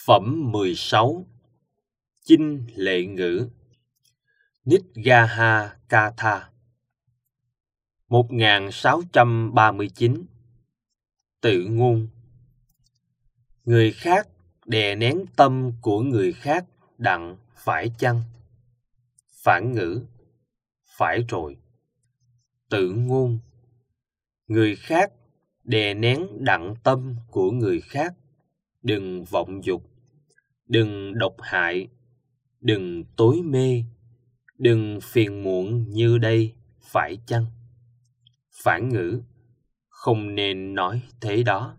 Phẩm 16. Chinh lệ ngữ. Nidgaha Katha. 1639. Tự ngôn. Người khác đè nén tâm của người khác đặng phải chăng? Phản ngữ. Phải rồi. Tự ngôn. Người khác đè nén đặng tâm của người khác, đừng vọng dục, đừng độc hại, đừng tối mê, đừng phiền muộn như đây, phải chăng? Phản ngữ. Không nên nói thế đó.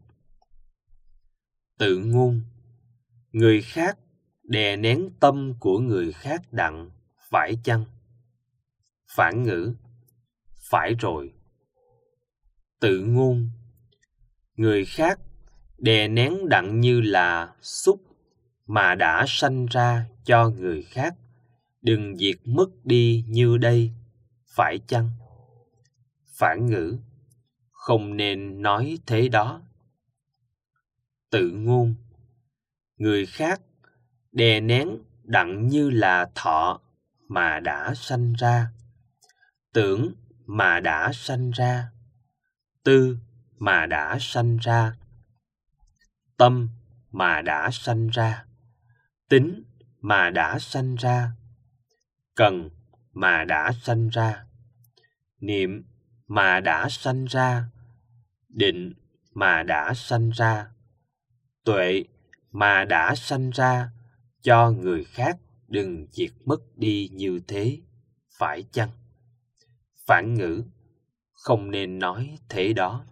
Tự ngôn. Người khác đè nén tâm của người khác đặng phải chăng? Phản ngữ. Phải rồi. Tự ngôn. Người khác đè nén đặng như là xúc mà đã sanh ra cho người khác, đừng diệt mất đi như đây, phải chăng? Phản ngữ. Không nên nói thế đó. Tự ngôn. Người khác đè nén đặng như là thọ mà đã sanh ra, tưởng mà đã sanh ra, tư mà đã sanh ra, tâm mà đã sanh ra, tính mà đã sanh ra, cần mà đã sanh ra, niệm mà đã sanh ra, định mà đã sanh ra, tuệ mà đã sanh ra cho người khác, đừng diệt mất đi như thế, phải chăng? Phản ngữ. Không nên nói thế đó.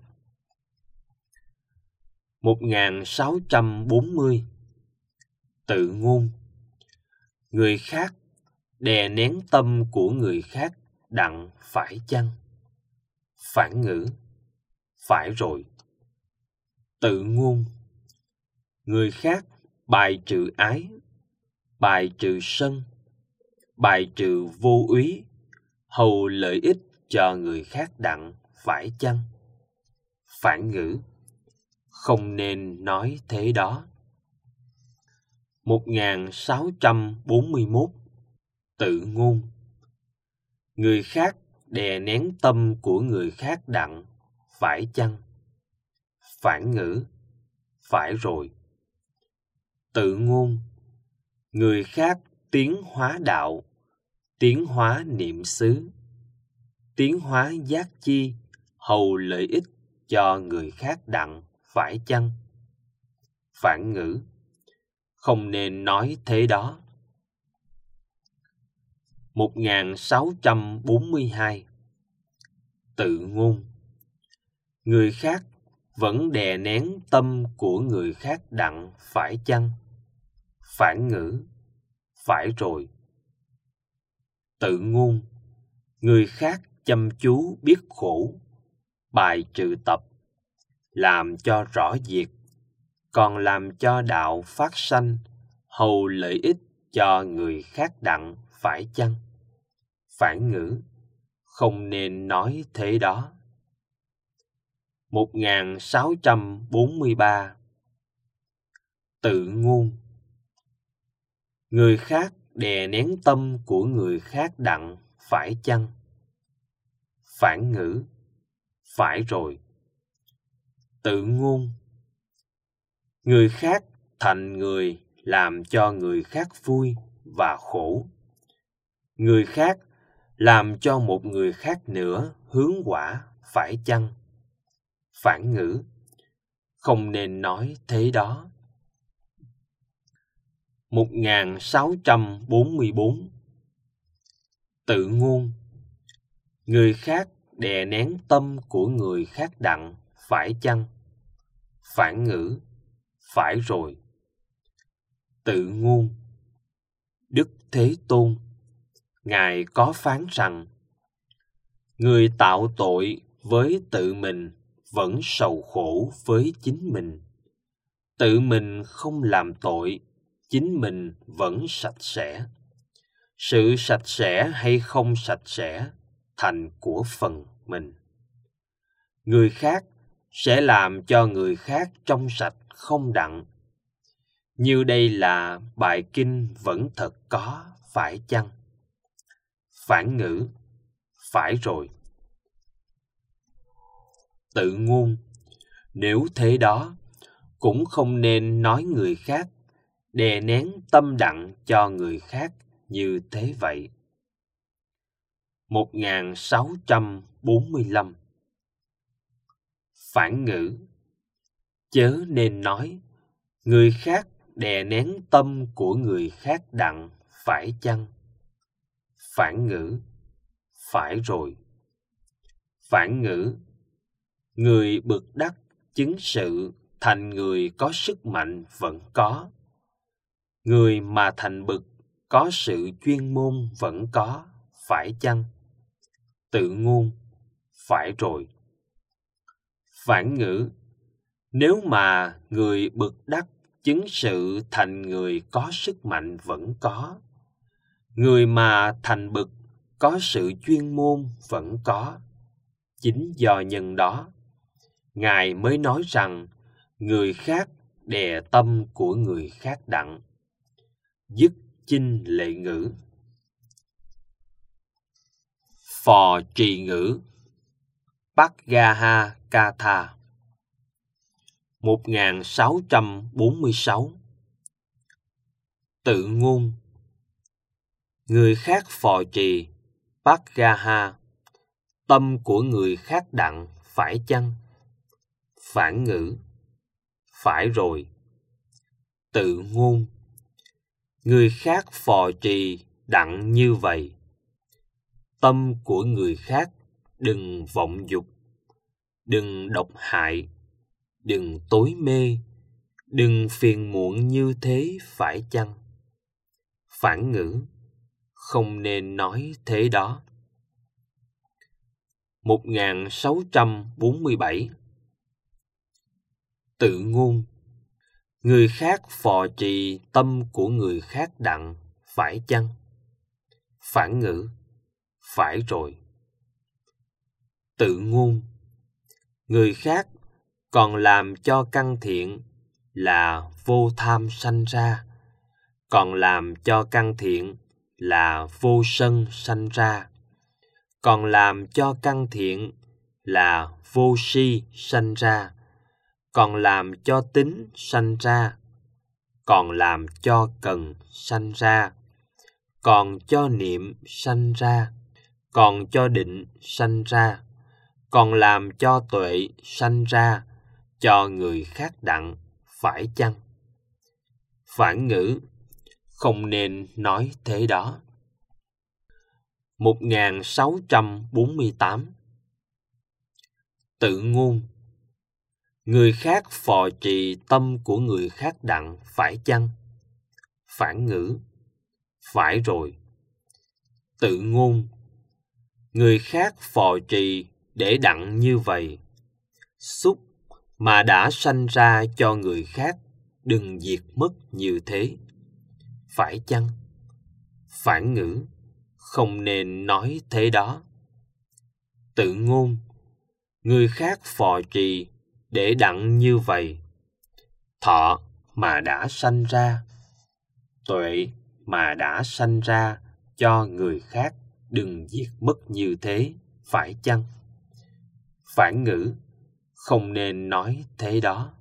1640. Tự ngôn. Người khác đè nén tâm của người khác đặng phải chăng? Phản ngữ. Phải rồi. Tự ngôn. Người khác bài trừ ái, bài trừ sân, bài trừ vô úy, hầu lợi ích cho người khác đặng phải chăng? Phản ngữ. Không nên nói thế đó. 1641. Tự ngôn. Người khác đè nén tâm của người khác đặng phải chăng? Phản ngữ. Phải rồi. Tự ngôn. Người khác tiến hóa đạo, tiến hóa niệm xứ, tiến hóa giác chi, hầu lợi ích cho người khác đặng phải chăng? Phản ngữ. Không nên nói thế đó. 1642. Tự ngôn. Người khác vẫn đè nén tâm của người khác đặng phải chăng? Phản ngữ. Phải rồi. Tự ngôn. Người khác chăm chú biết khổ, bài trừ tập, làm cho rõ diệt, còn làm cho đạo phát sanh, hầu lợi ích cho người khác đặng phải chăng? Phản ngữ. Không nên nói thế đó. 1643. Tự ngôn. Người khác đè nén tâm của người khác đặng phải chăng? Phản ngữ. Phải rồi. Tự ngôn. Người khác thành người làm cho người khác vui và khổ. Người khác làm cho một người khác nữa hướng quả, phải chăng? Phản ngữ. Không nên nói thế đó. 1644. Tự ngôn. Người khác đè nén tâm của người khác đặng phải chăng? Phản ngữ. Phải rồi. Tự ngôn. Đức Thế Tôn, Ngài có phán rằng, người tạo tội với tự mình vẫn sầu khổ với chính mình. Tự mình không làm tội, chính mình vẫn sạch sẽ. Sự sạch sẽ hay không sạch sẽ thành của phần mình. Người khác sẽ làm cho người khác trong sạch không đặng. Như đây là bài kinh vẫn thật có, phải chăng? Phản ngữ: phải rồi. Tự ngôn: nếu thế đó, cũng không nên nói người khác, đè nén tâm đặng cho người khác như thế vậy. 1645. Phản ngữ: chớ nên nói người khác đè nén tâm của người khác đặng, phải chăng? Phản ngữ: phải rồi. Phản ngữ: người bực đắc chứng sự thành người có sức mạnh vẫn có. Người mà thành bực có sự chuyên môn vẫn có, phải chăng? Tự ngôn: phải rồi. Phản ngữ: nếu mà người bực đắc chứng sự thành người có sức mạnh vẫn có. Người mà thành bực có sự chuyên môn vẫn có. Chính do nhân đó, Ngài mới nói rằng người khác đè tâm của người khác đặng. Dứt chinh lệ ngữ. Phò trì ngữ. Bhagavad Gita. 1646. Tự ngôn: người khác phò trì Bhagavad, tâm của người khác đặng, phải chăng? Phản ngữ: phải rồi. Tự ngôn: người khác phò trì đặng như vậy. Tâm của người khác đừng vọng dục, đừng độc hại, đừng tối mê, đừng phiền muộn như thế, phải chăng? Phản ngữ: không nên nói thế đó. 1647. Tự ngôn: người khác phò trì tâm của người khác đặng, phải chăng? Phản ngữ: phải rồi. Tự ngôn: người khác còn làm cho căn thiện là vô tham sanh ra, còn làm cho căn thiện là vô sân sanh ra, còn làm cho căn thiện là vô si sanh ra, còn làm cho tính sanh ra, còn làm cho cần sanh ra, còn cho niệm sanh ra, còn cho định sanh ra, còn làm cho tuệ sanh ra, cho người khác đặng, phải chăng? Phản ngữ: không nên nói thế đó. 1648. Tự ngôn: người khác phò trì tâm của người khác đặng, phải chăng? Phản ngữ: phải rồi. Tự ngôn: người khác phò trì để đặng như vậy. Xúc mà đã sanh ra cho người khác đừng diệt mất như thế, phải chăng? Phản ngữ: không nên nói thế đó. Tự ngôn: người khác phò trì để đặng như vậy. Thọ mà đã sanh ra, tuệ mà đã sanh ra cho người khác đừng diệt mất như thế, phải chăng? Phản ngữ: không nên nói thế đó.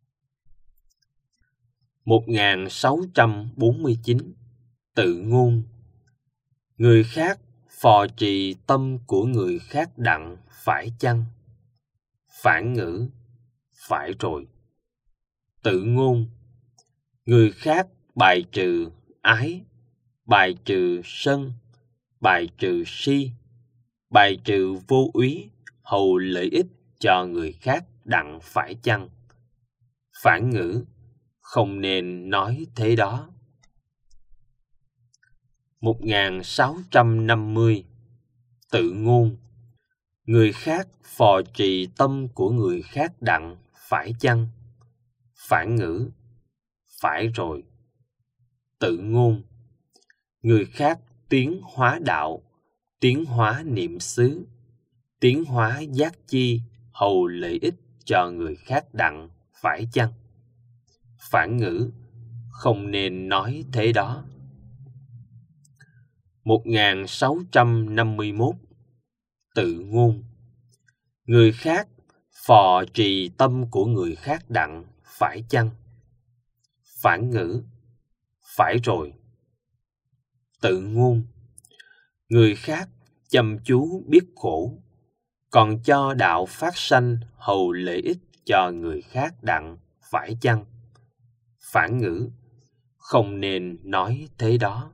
1649. Tự ngôn: người khác phò trì tâm của người khác đặng, phải chăng? Phản ngữ: phải rồi. Tự ngôn: người khác bài trừ ái, bài trừ sân, bài trừ si, bài trừ vô úy, hầu lợi ích cho người khác đặng, phải chăng? Phản ngữ: không nên nói thế đó. 1650. Tự ngôn: người khác phò trì tâm của người khác đặng, phải chăng? Phản ngữ: phải rồi. Tự ngôn: người khác tiến hóa đạo, tiến hóa niệm xứ, tiến hóa giác chi, hầu lợi ích cho người khác đặng, phải chăng? Phản ngữ: không nên nói thế đó. 1651. Tự ngôn. Người khác phò trì tâm của người khác đặng, phải chăng? Phản ngữ. Phải rồi. Tự ngôn. Người khác chăm chú biết khổ, còn cho đạo phát sanh hầu lợi ích cho người khác đặng, phải chăng? Phản ngữ. Không nên nói thế đó.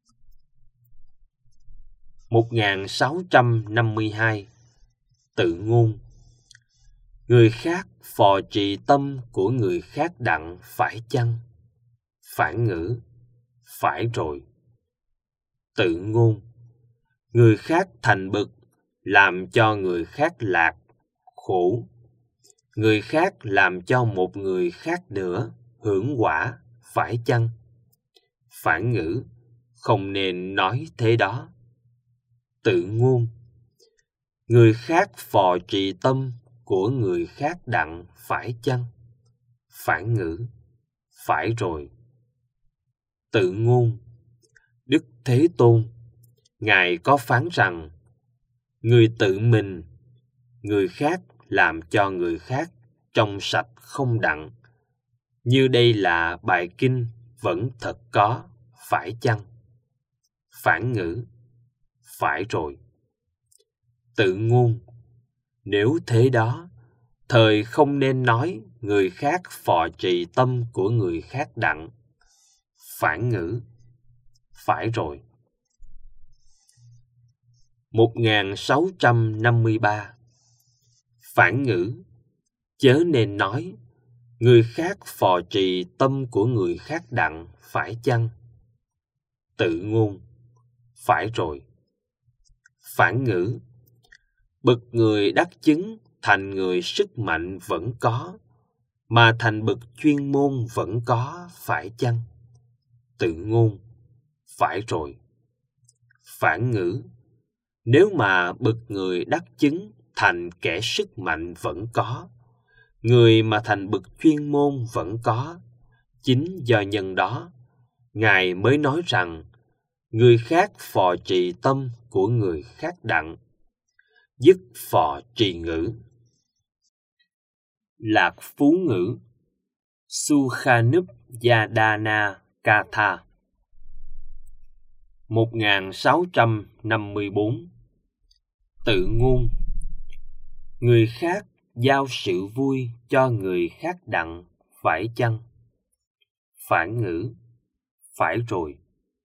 1652. Tự ngôn. Người khác phò trì tâm của người khác đặng, phải chăng? Phản ngữ. Phải rồi. Tự ngôn. Người khác thành bực, làm cho người khác lạc, khổ. Người khác làm cho một người khác nữa hưởng quả, phải chăng? Phản ngữ. Không nên nói thế đó. Tự ngôn. Người khác phò trì tâm của người khác đặng, phải chăng? Phản ngữ. Phải rồi. Tự ngôn. Đức Thế Tôn, Ngài có phán rằng, người tự mình, người khác làm cho người khác trong sạch không đặng. Như đây là bài kinh vẫn thật có, phải chăng? Phản ngữ. Phải rồi. Tự ngôn. Nếu thế đó, thời không nên nói người khác phò trì tâm của người khác đặng. Phản ngữ. Phải rồi. 1653. Phản ngữ. Chớ nên nói người khác phò trì tâm của người khác đặng, phải chăng? Tự ngôn. Phải rồi. Phản ngữ. Bậc người đắc chứng thành người sức mạnh vẫn có, mà thành bậc chuyên môn vẫn có, phải chăng? Tự ngôn. Phải rồi. Phản ngữ. Nếu mà bậc người đắc chứng thành kẻ sức mạnh vẫn có, người mà thành bậc chuyên môn vẫn có, chính do nhân đó, Ngài mới nói rằng người khác phò trì tâm của người khác đặng. Dứt phò trì ngữ. Lạc Phú ngữ. Sukhanupyadana Katha. 1654. Tự ngôn. Người khác giao sự vui cho người khác đặng, phải chăng? Phản ngữ. Phải rồi.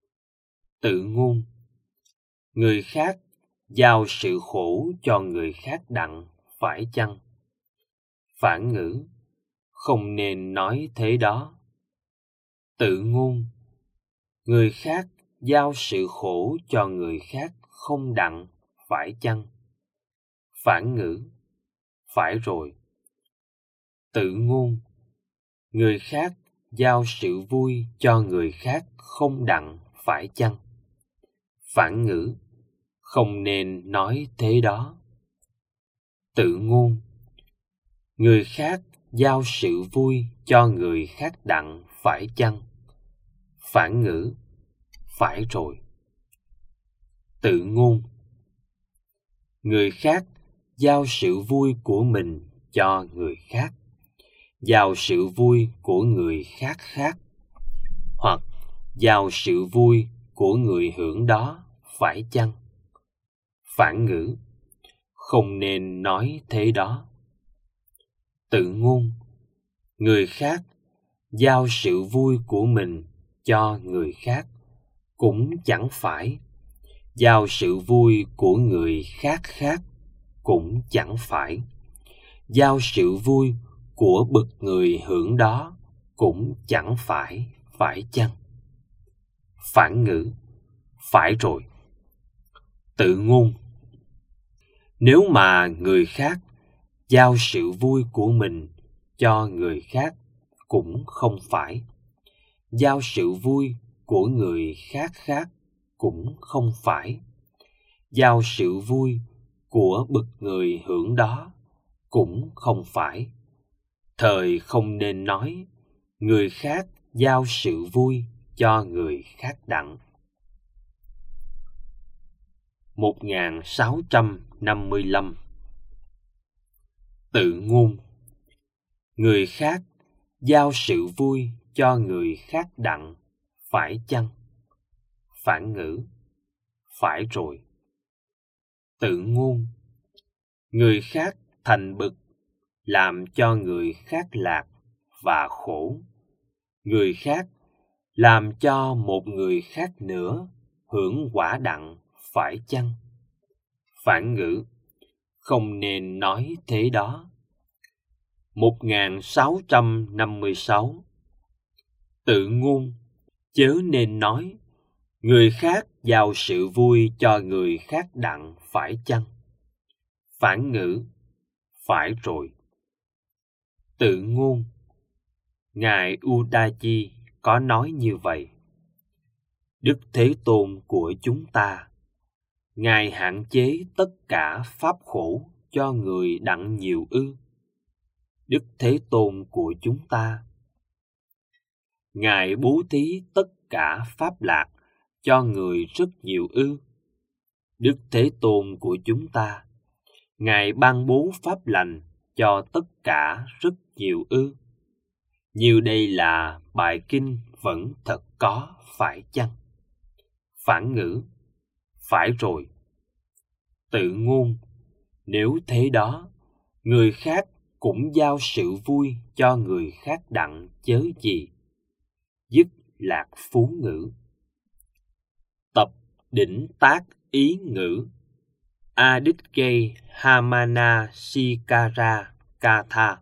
Tự ngôn. Người khác giao sự khổ cho người khác đặng, phải chăng? Phản ngữ. Không nên nói thế đó. Tự ngôn. Người khác giao sự khổ cho người khác không đặng, phải chăng? Phản ngữ. Phải rồi. Tự ngôn. Người khác giao sự vui cho người khác không đặng, phải chăng? Phản ngữ. Không nên nói thế đó. Tự ngôn. Người khác giao sự vui cho người khác đặng, phải chăng? Phản ngữ. Phải rồi. Tự ngôn. Người khác giao sự vui của mình cho người khác, giao sự vui của người khác khác, hoặc giao sự vui của người hưởng đó, phải chăng? Phản ngữ. Không nên nói thế đó. Tự ngôn. Người khác giao sự vui của mình cho người khác, cũng chẳng phải. Giao sự vui của người khác khác, cũng chẳng phải. Giao sự vui của bậc người hưởng đó, cũng chẳng phải, phải chăng? Phản ngữ. Phải rồi. Tự ngôn. Nếu mà người khác giao sự vui của mình cho người khác, cũng không phải. Giao sự vui của người khác khác, cũng không phải. Giao sự vui của bậc người hưởng đó, cũng không phải. Thời không nên nói người khác giao sự vui cho người khác đặng. 1655. Tự ngôn. Người khác giao sự vui cho người khác đặng, phải chăng? Phản ngữ. Phải rồi. Tự ngôn. Người khác thành bực, làm cho người khác lạc và khổ. Người khác làm cho một người khác nữa hưởng quả đặng, phải chăng? Phản ngữ. Không nên nói thế đó. 1656. Tự ngôn. Chớ nên nói người khác giao sự vui cho người khác đặng, phải chăng? Phản ngữ. Phải rồi. Tự ngôn. Ngài Udachi có nói như vậy. Đức Thế Tôn của chúng ta, Ngài hạn chế tất cả pháp khổ cho người đặng nhiều ư? Đức Thế Tôn của chúng ta, Ngài bố thí tất cả pháp lạc cho người rất nhiều ư? Đức Thế Tôn của chúng ta, Ngài ban bố pháp lành cho tất cả rất nhiều ư? Như đây là bài kinh vẫn thật có, phải chăng? Phản ngữ. Phải rồi. Tự ngôn. Nếu thế đó, người khác cũng giao sự vui cho người khác đặng chớ gì. Dứt lạc phú ngữ. Tập đỉnh tác ý ngữ. Aditya Hamana Sikara Katha.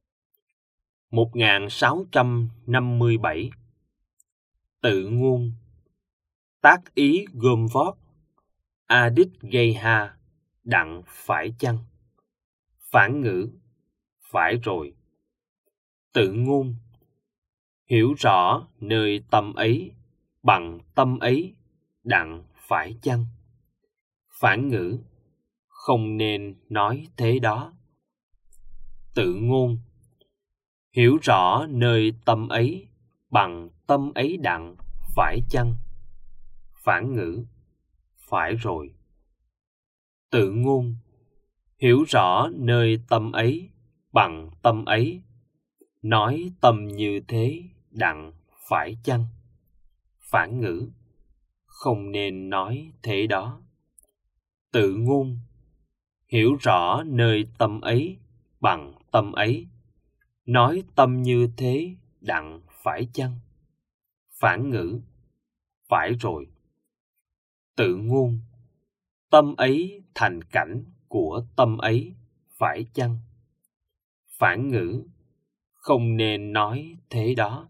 1657. Tự ngôn. Tác ý gom vót. Aditya đặng, phải chăng? Phản ngữ. Phải rồi. Tự ngôn. Hiểu rõ nơi tâm ấy bằng tâm ấy đặng, phải chăng? Phản ngữ. Không nên nói thế đó. Tự ngôn. Hiểu rõ nơi tâm ấy bằng tâm ấy đặng, phải chăng? Phản ngữ. Phải rồi. Tự ngôn. Hiểu rõ nơi tâm ấy bằng tâm ấy, nói tâm như thế đặng, phải chăng? Phản ngữ. Không nên nói thế đó. Tự ngôn. Hiểu rõ nơi tâm ấy bằng tâm ấy, nói tâm như thế đặng, phải chăng? Phản ngữ. Phải rồi. Tự ngôn. Tâm ấy thành cảnh của tâm ấy, phải chăng? Phản ngữ. Không nên nói thế đó.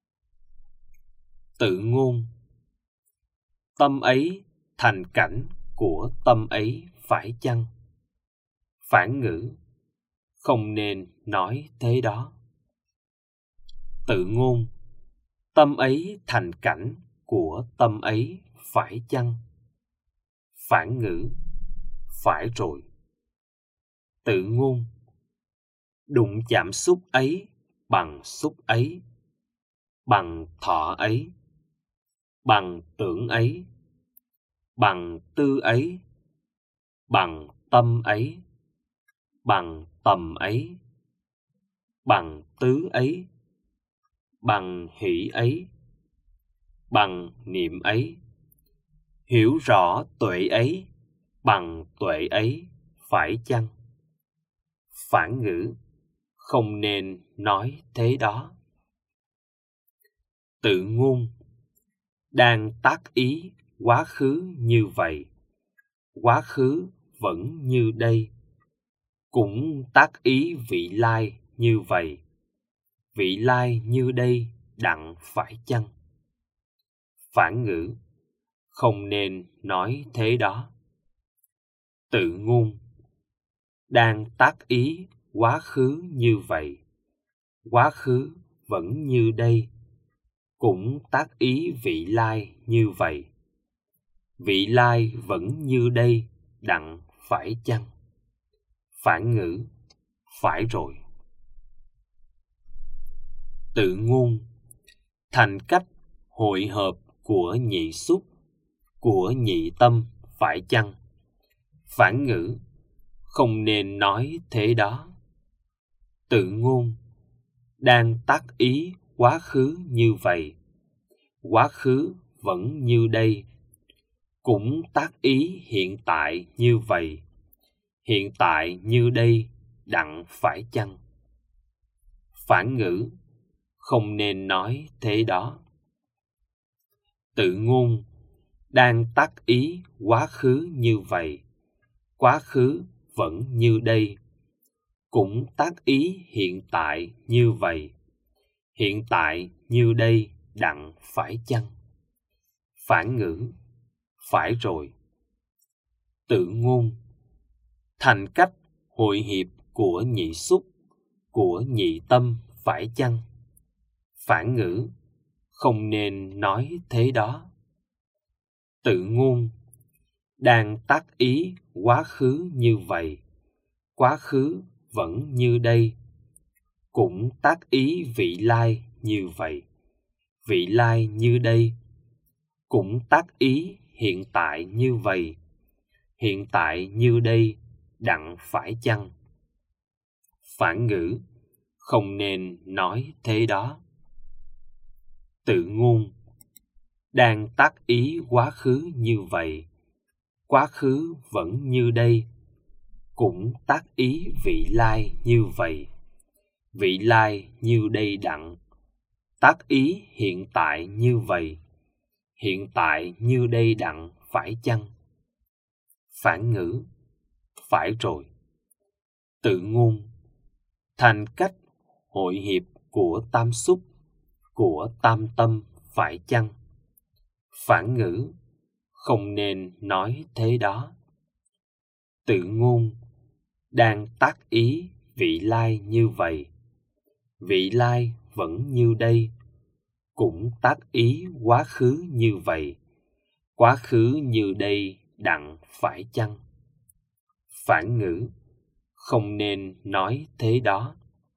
Tự ngôn. Tâm ấy thành cảnh của tâm ấy, phải chăng? Phản ngữ. Không nên nói thế đó. Tự ngôn. Tâm ấy thành cảnh của tâm ấy, phải chăng? Phản ngữ. Phải rồi. Tự ngôn. Đụng chạm xúc ấy bằng xúc ấy, bằng thọ ấy, bằng tưởng ấy, bằng tư ấy, bằng tâm ấy, bằng tầm ấy, bằng tứ ấy, bằng hỷ ấy, bằng niệm ấy. Hiểu rõ tuệ ấy bằng tuệ ấy, phải chăng? Phản ngữ. Không nên nói thế đó. Tự ngôn. Đang tác ý quá khứ như vậy, quá khứ vẫn như đây, cũng tác ý vị lai như vậy, vị lai như đây đặng, phải chăng? Phản ngữ. Không nên nói thế đó. Tự ngôn. Đang tác ý quá khứ như vậy, quá khứ vẫn như đây, cũng tác ý vị lai như vậy, vị lai vẫn như đây đặng, phải chăng? Phản ngữ. Phải rồi. Tự ngôn. thành cách hội hợp của nhị xúc, của nhị tâm phải chăng? Phản ngữ: không nên nói thế đó. Tự ngôn: đang tác ý quá khứ như vậy, quá khứ vẫn như đây, cũng tác ý hiện tại như vậy, hiện tại như đây, đặng phải chăng? Phản ngữ: không nên nói thế đó. Tự ngôn: đang tác ý quá khứ như vậy, quá khứ vẫn như đây, cũng tác ý hiện tại như vậy, hiện tại như đây, đặng phải chăng? Phản ngữ: phải rồi. Tự ngôn: thành cách hội hiệp của nhị xúc, của nhị tâm phải chăng? Phản ngữ: không nên nói thế đó. Tự ngôn: đang tác ý quá khứ như vậy, quá khứ vẫn như đây, cũng tác ý vị lai như vậy, vị lai như đây, cũng tác ý hiện tại như vậy, hiện tại như đây, đặng phải chăng? Phản ngữ: không nên nói thế đó. Tự ngôn: đang tác ý quá khứ như vậy, quá khứ vẫn như đây, cũng tác ý vị lai như vậy, vị lai như đây, đặng tác ý hiện tại như vậy, hiện tại như đây, đặng phải chăng? Phản ngữ: phải rồi. Tự ngôn: thành cách hội hiệp của tam xúc, của tam tâm phải chăng? Phản ngữ: không nên nói thế đó. Tự ngôn: đang tác ý vị lai như vậy, vị lai vẫn như đây, cũng tác ý quá khứ như vậy, quá khứ như đây, đặng phải chăng? Phản ngữ: không nên nói thế đó.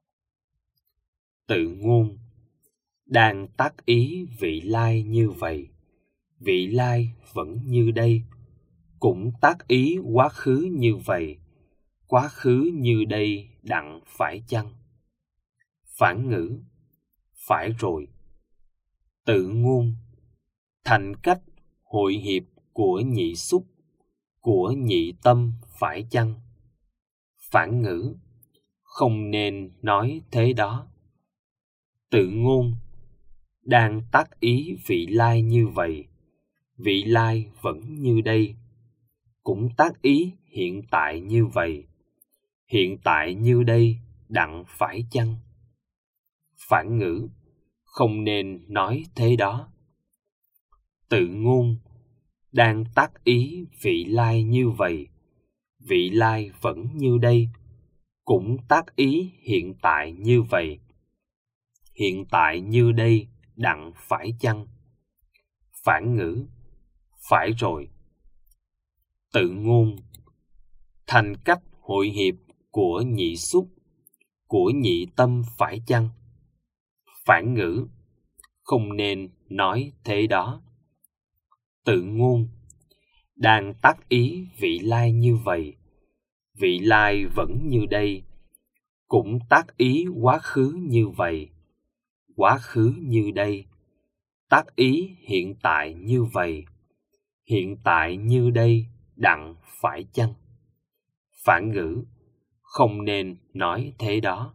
Tự ngôn: đang tác ý vị lai như vậy, vị lai vẫn như đây, cũng tác ý quá khứ như vậy, quá khứ như đây, đặng phải chăng? Phản ngữ: phải rồi. Tự ngôn: thành cách hội hiệp của nhị xúc, của nhị tâm phải chăng? Phản ngữ: không nên nói thế đó. Tự ngôn: đang tác ý vị lai như vậy, vị lai vẫn như đây, cũng tác ý hiện tại như vậy, hiện tại như đây, đặng phải chăng? Phản ngữ: không nên nói thế đó. Tự ngôn: đang tác ý vị lai như vậy, vị lai vẫn như đây, cũng tác ý hiện tại như vậy, hiện tại như đây, đặng phải chăng? Phản ngữ: phải rồi. Tự ngôn: thành cách hội hiệp của nhị xúc, của nhị tâm phải chăng? Phản ngữ: không nên nói thế đó. Tự ngôn: đang tác ý vị lai như vậy, vị lai vẫn như đây, cũng tác ý quá khứ như vậy, quá khứ như đây, tác ý hiện tại như vậy, hiện tại như đây, đặng phải chăng? Phản ngữ: không nên nói thế đó.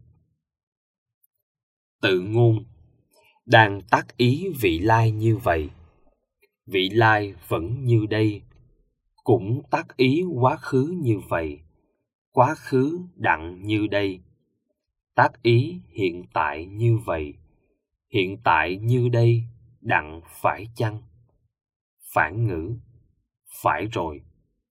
Tự ngôn: đang tác ý vị lai như vậy, vị lai vẫn như đây, cũng tác ý quá khứ như vậy, quá khứ đặng như đây, tác ý hiện tại như vậy, hiện tại như đây, đặng phải chăng? Phản ngữ: phải rồi.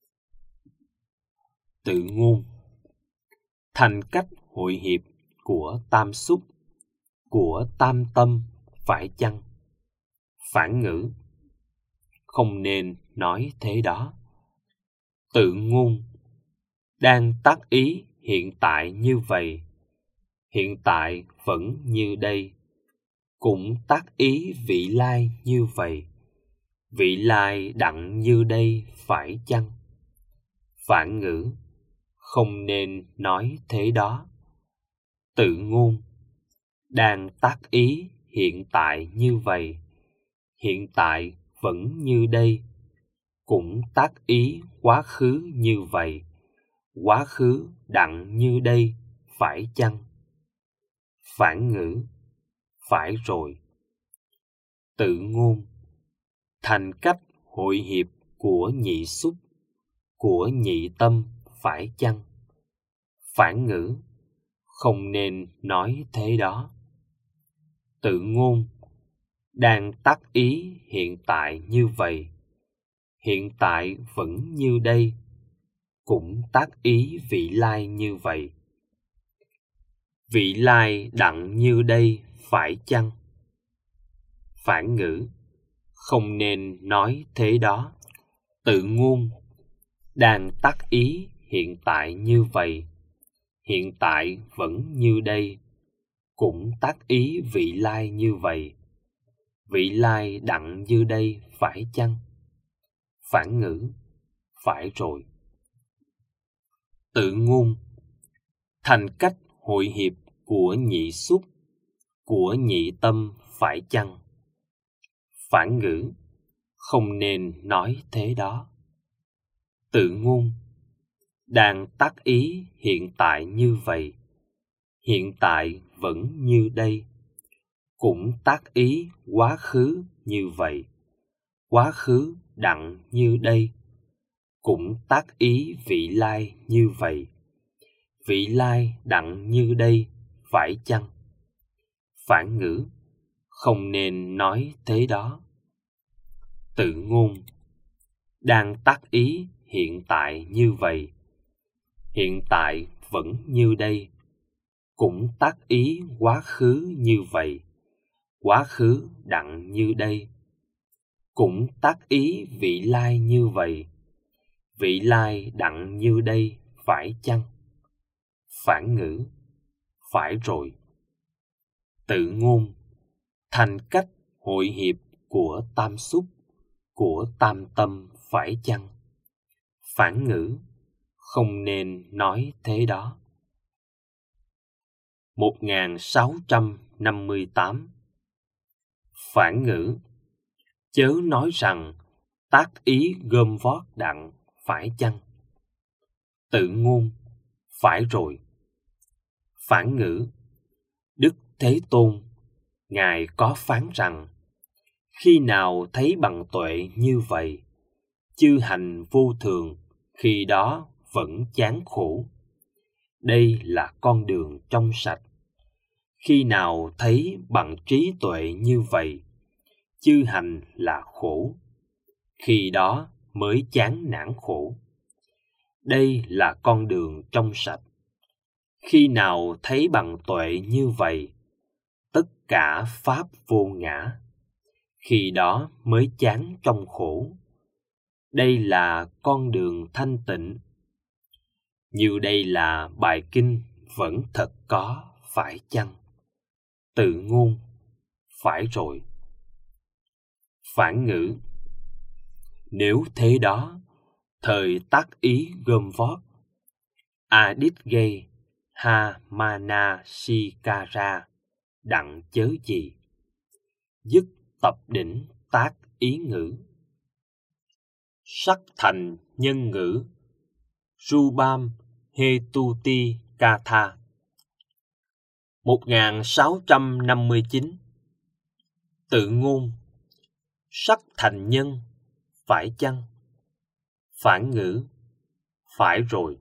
Tự ngôn: thành cách hội hiệp của tam xúc, của tam tâm phải chăng? Phản ngữ: không nên nói thế đó. Tự ngôn: đang tác ý hiện tại như vậy, hiện tại vẫn như đây, cũng tác ý vị lai như vậy. Vị lai đặng như đây phải chăng? Phản ngữ: không nên nói thế đó. Tự ngôn: đang tác ý hiện tại như vậy. Hiện tại vẫn như đây, cũng tác ý quá khứ như vậy. Quá khứ đặng như đây phải chăng? Phản ngữ: phải rồi. Tự ngôn: thành cách hội hiệp của nhị xúc, của nhị tâm phải chăng? Phản ngữ: không nên nói thế đó. Tự ngôn: đang tác ý hiện tại như vậy. Hiện tại vẫn như đây, cũng tác ý vị lai như vậy. Vị lai đặng như đây phải chăng? Phản ngữ: không nên nói thế đó. Tự ngôn: đang tác ý hiện tại như vậy. Hiện tại vẫn như đây, cũng tác ý vị lai như vậy. Vị lai đặng như đây phải chăng? Phản ngữ: phải rồi. Tự ngôn: thành cách hội hiệp của nhị xúc, của nhị tâm phải chăng? Phản ngữ: không nên nói thế đó. Tự ngôn: đang tác ý hiện tại như vậy. Hiện tại vẫn như đây, cũng tác ý quá khứ như vậy. Quá khứ đặng như đây, cũng tác ý vị lai như vậy. Vị lai đặng như đây phải chăng? Phản ngữ: không nên nói thế đó. Tự ngôn: đang tác ý hiện tại như vậy. Hiện tại vẫn như đây, cũng tác ý quá khứ như vậy. Quá khứ đặng như đây, cũng tác ý vị lai như vậy. Vị lai đặng như đây phải chăng? Phản ngữ: phải rồi. Tự ngôn: thành cách hội hiệp của tam xúc, của tam tâm phải chăng? Phản ngữ: không nên nói thế đó. 1658. Phản ngữ: chớ nói rằng tác ý gom vót đặng phải chăng? Tự ngôn: phải rồi. Phản ngữ: Đức Thế Tôn, Ngài có phán rằng, khi nào thấy bằng tuệ như vậy, chư hành vô thường, khi đó vẫn chán khổ. Đây là con đường trong sạch. Khi nào thấy bằng trí tuệ như vậy, chư hành là khổ, khi đó mới chán nản khổ. Đây là con đường trong sạch. Khi nào thấy bằng tuệ như vậy, tất cả pháp vô ngã, khi đó mới chán trong khổ. Đây là con đường thanh tịnh. Như đây là bài kinh vẫn thật có, phải chăng? Tự ngôn: phải rồi. Phản ngữ: nếu thế đó, thời tác ý gom vót, Aditgay ha mana sikara đặng chớ gì, dứt tập đỉnh tác ý ngữ. Sắc thành nhân ngữ, Rubam Hetuti Katha. 1659. Tự ngôn: sắc thành nhân phải chăng? Phản ngữ: phải rồi.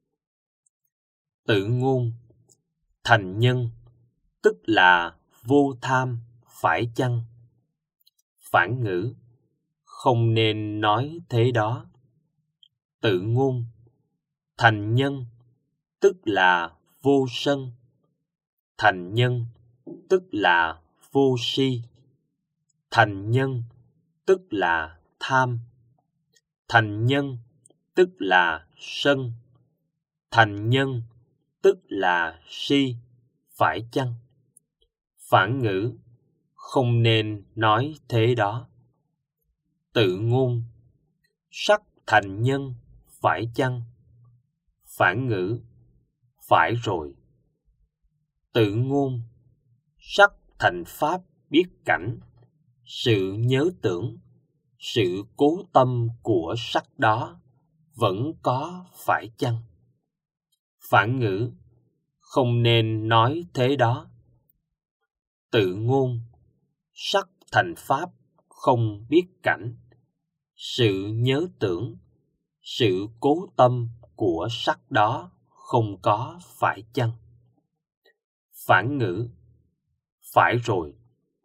Tự ngôn: thành nhân tức là vô tham phải chăng? Phản ngữ: không nên nói thế đó. Tự ngôn: thành nhân tức là vô sân. Thành nhân tức là vô si. Thành nhân tức là tham. Thành nhân tức là sân. Thành nhân tức là si, phải chăng? Phản ngữ: không nên nói thế đó. Tự ngôn, sắc thành nhân, phải chăng? Phản ngữ, phải rồi. Tự ngôn, sắc thành pháp biết cảnh, sự nhớ tưởng, sự cố tâm của sắc đó vẫn có phải chăng? Phản ngữ, không nên nói thế đó. Tự ngôn, sắc thành pháp không biết cảnh, sự nhớ tưởng, sự cố tâm của sắc đó không có phải chăng? Phản ngữ, phải rồi.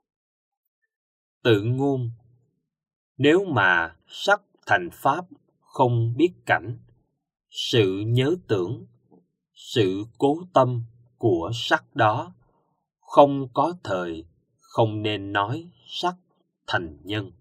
Tự ngôn, nếu mà sắc thành pháp không biết cảnh, sự nhớ tưởng, sự cố tâm của sắc đó không có thời, không nên nói sắc thành nhân.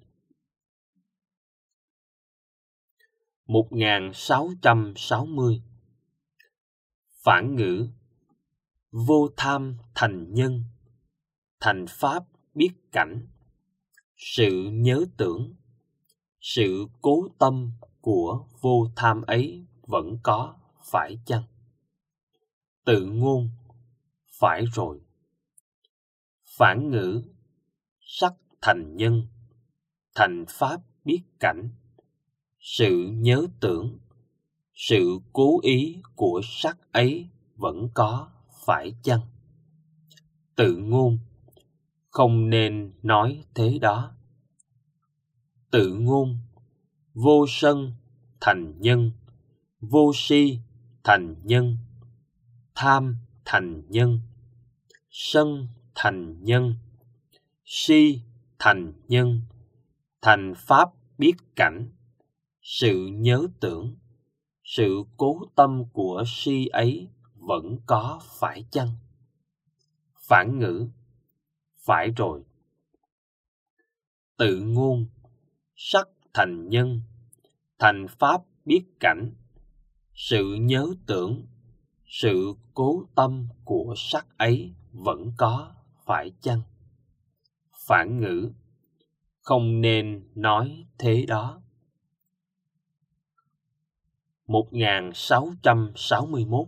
1660. Phản ngữ, vô tham thành nhân, thành pháp biết cảnh, sự nhớ tưởng, sự cố tâm của vô tham ấy vẫn có phải chăng? Tự ngôn, phải rồi. Phản ngữ, sắc thành nhân, thành pháp biết cảnh, sự nhớ tưởng, sự cố ý của sắc ấy vẫn có phải chăng? Tự ngôn, không nên nói thế đó. Tự ngôn, vô sân thành nhân, vô si thành nhân, tham thành nhân, sân thành nhân, si thành nhân, thành pháp biết cảnh, sự nhớ tưởng, sự cố tâm của si ấy vẫn có phải chăng? Phản ngữ, phải rồi. Tự ngôn, sắc thành nhân, thành pháp biết cảnh, sự nhớ tưởng, sự cố tâm của sắc ấy vẫn có phải chăng? Phản ngữ, không nên nói thế đó. 1661.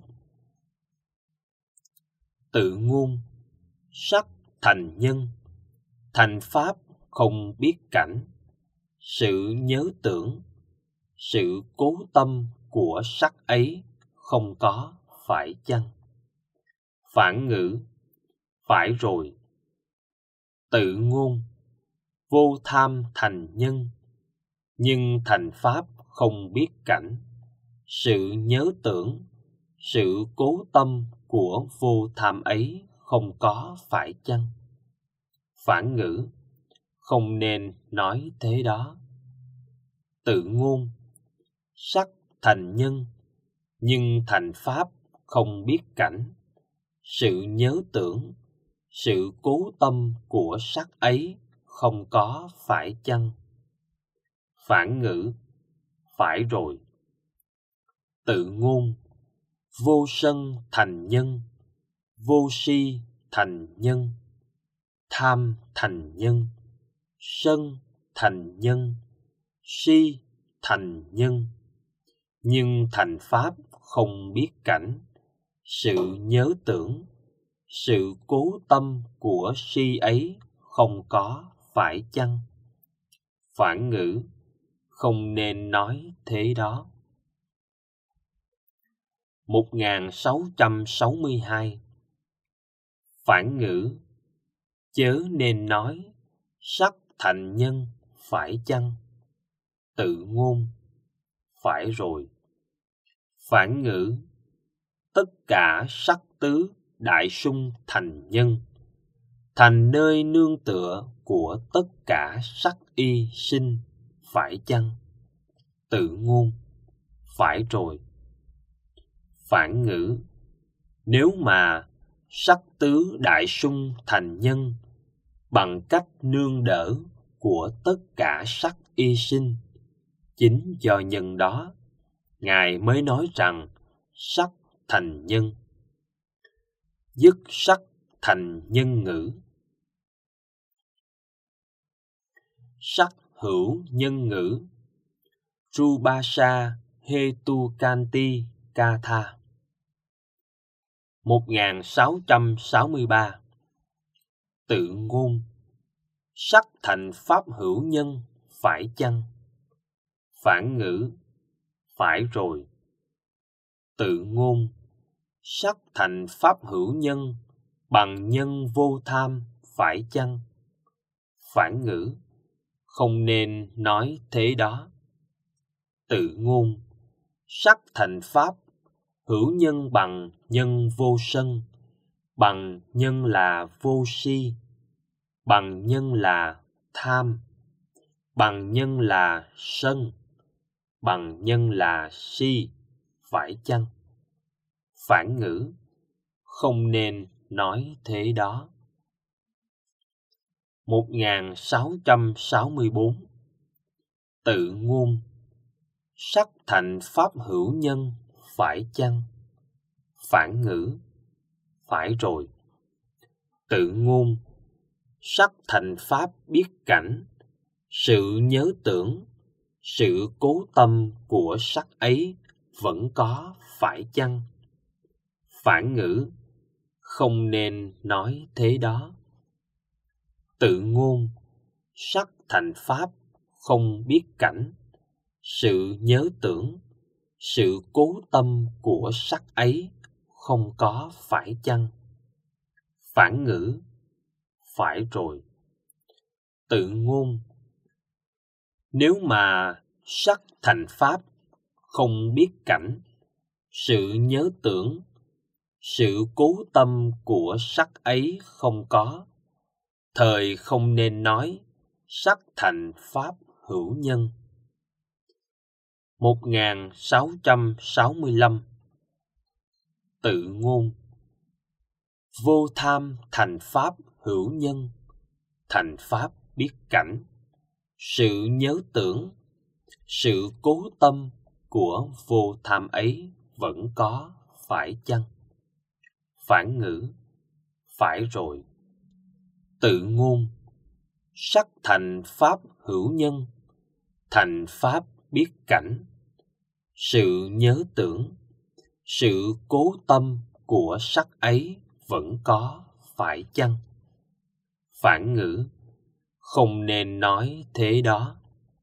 Tự ngôn, sắc thành nhân, thành pháp không biết cảnh, sự nhớ tưởng, sự cố tâm của sắc ấy không có phải chăng? Phản ngữ, phải rồi. Tự ngôn, vô tham thành nhân, nhưng thành pháp không biết cảnh, sự nhớ tưởng, sự cố tâm của vô tham ấy không có phải chăng? Phản ngữ, không nên nói thế đó. Tự ngôn, sắc thành nhân, nhưng thành pháp không biết cảnh, sự nhớ tưởng, sự cố tâm của sắc ấy không có phải chăng? Phản ngữ, phải rồi. Tự ngôn, vô sân thành nhân, vô si thành nhân, tham thành nhân, sân thành nhân, si thành nhân, nhưng thành pháp không biết cảnh, sự nhớ tưởng, sự cố tâm của si ấy không có phải chăng? Phản ngữ, không nên nói thế đó. 1662. Phản ngữ, chớ nên nói sắc thành nhân phải chăng? Tự ngôn, phải rồi. Phản ngữ, tất cả sắc tứ đại sung thành nhân, thành nơi nương tựa của tất cả sắc y sinh, phải chăng? Tự ngôn, phải rồi. Phản ngữ, nếu mà sắc tứ đại sung thành nhân bằng cách nương đỡ của tất cả sắc y sinh, chính do nhân đó Ngài mới nói rằng sắc thành nhân. Dứt sắc thành nhân ngữ. sắc hữu nhân ngữ. Trubhasa Hetukanti Katha. 1663. Tự ngôn. Sắc thành pháp hữu nhân, phải chăng? Phản ngữ. Phải rồi. Tự ngôn. Sắc thành pháp hữu nhân, bằng nhân vô tham, phải chăng? Phản ngữ. Không nên nói thế đó. Tự ngôn. Sắc thành pháp hữu nhân bằng nhân vô sân, bằng nhân là vô si, bằng nhân là tham, bằng nhân là sân, bằng nhân là si, phải chăng? Phản ngữ. Không nên nói thế đó. 1664. Tự ngôn. Sắc thành pháp hữu nhân, phải chăng? Phản ngữ. Phải rồi. Tự ngôn. Sắc thành pháp biết cảnh, sự nhớ tưởng, sự cố tâm của sắc ấy vẫn có, phải chăng? Phản ngữ. Không nên nói thế đó. Tự ngôn. Sắc thành pháp không biết cảnh, sự nhớ tưởng, sự cố tâm của sắc ấy không có, phải chăng? Phản ngữ. Phải rồi. Tự ngôn. Nếu mà sắc thành pháp không biết cảnh, sự nhớ tưởng, sự cố tâm của sắc ấy không có, thời không nên nói sắc thành pháp hữu nhân. 1665. Tự ngôn. Vô tham thành pháp hữu nhân, thành pháp biết cảnh, sự nhớ tưởng, sự cố tâm của vô tham ấy vẫn có, phải chăng? Phản ngữ. Phải rồi. Tự ngôn. Sắc thành pháp hữu nhân, thành pháp biết cảnh, sự nhớ tưởng, sự cố tâm của sắc ấy vẫn có, phải chăng? Phản ngữ. Không nên nói thế đó.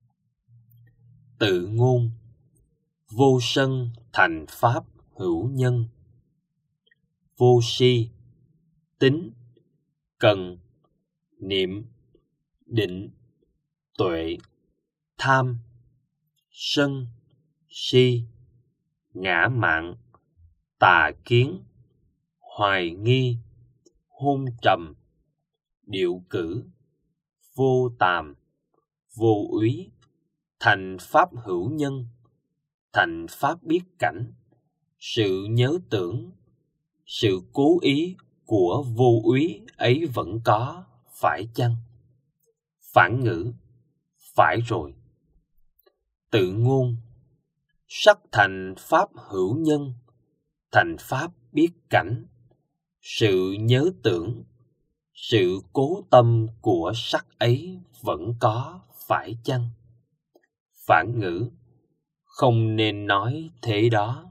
Tự ngôn. Vô sân thành pháp hữu nhân. Vô si, tính, cần, niệm, định, tuệ, tham, sân, si, ngã mạn, tà kiến, hoài nghi, hôn trầm, điệu cử, vô tàm, vô úy, thành pháp hữu nhân, thành pháp biết cảnh, sự nhớ tưởng, sự cố ý của vô úy ấy vẫn có, phải chăng? Phản ngữ. Phải rồi. Tự ngôn. Sắc thành pháp hữu nhân, thành pháp biết cảnh, sự nhớ tưởng, sự cố tâm của sắc ấy vẫn có, phải chăng? Phản ngữ. Không nên nói thế đó.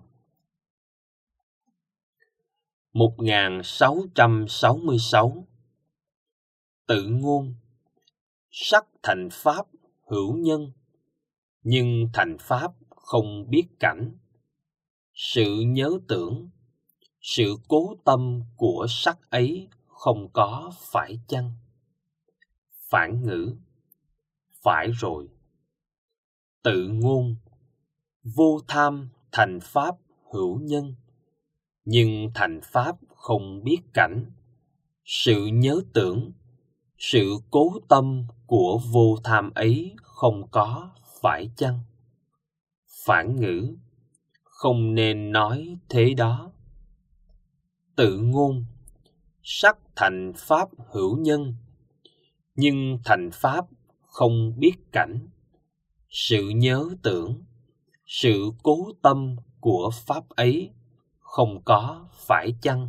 1666. Tự ngôn. Sắc thành pháp hữu nhân, nhưng thành pháp không biết cảnh, sự nhớ tưởng, sự cố tâm của sắc ấy không có, phải chăng? Phản ngữ. Phải rồi. Tự ngôn. Vô tham thành pháp hữu nhân, nhưng thành pháp không biết cảnh, sự nhớ tưởng, sự cố tâm của vô tham ấy không có, phải chăng? Phản ngữ. Không nên nói thế đó. Tự ngôn. Sắc thành pháp hữu nhân, nhưng thành pháp không biết cảnh, sự nhớ tưởng, sự cố tâm của pháp ấy không có, phải chăng?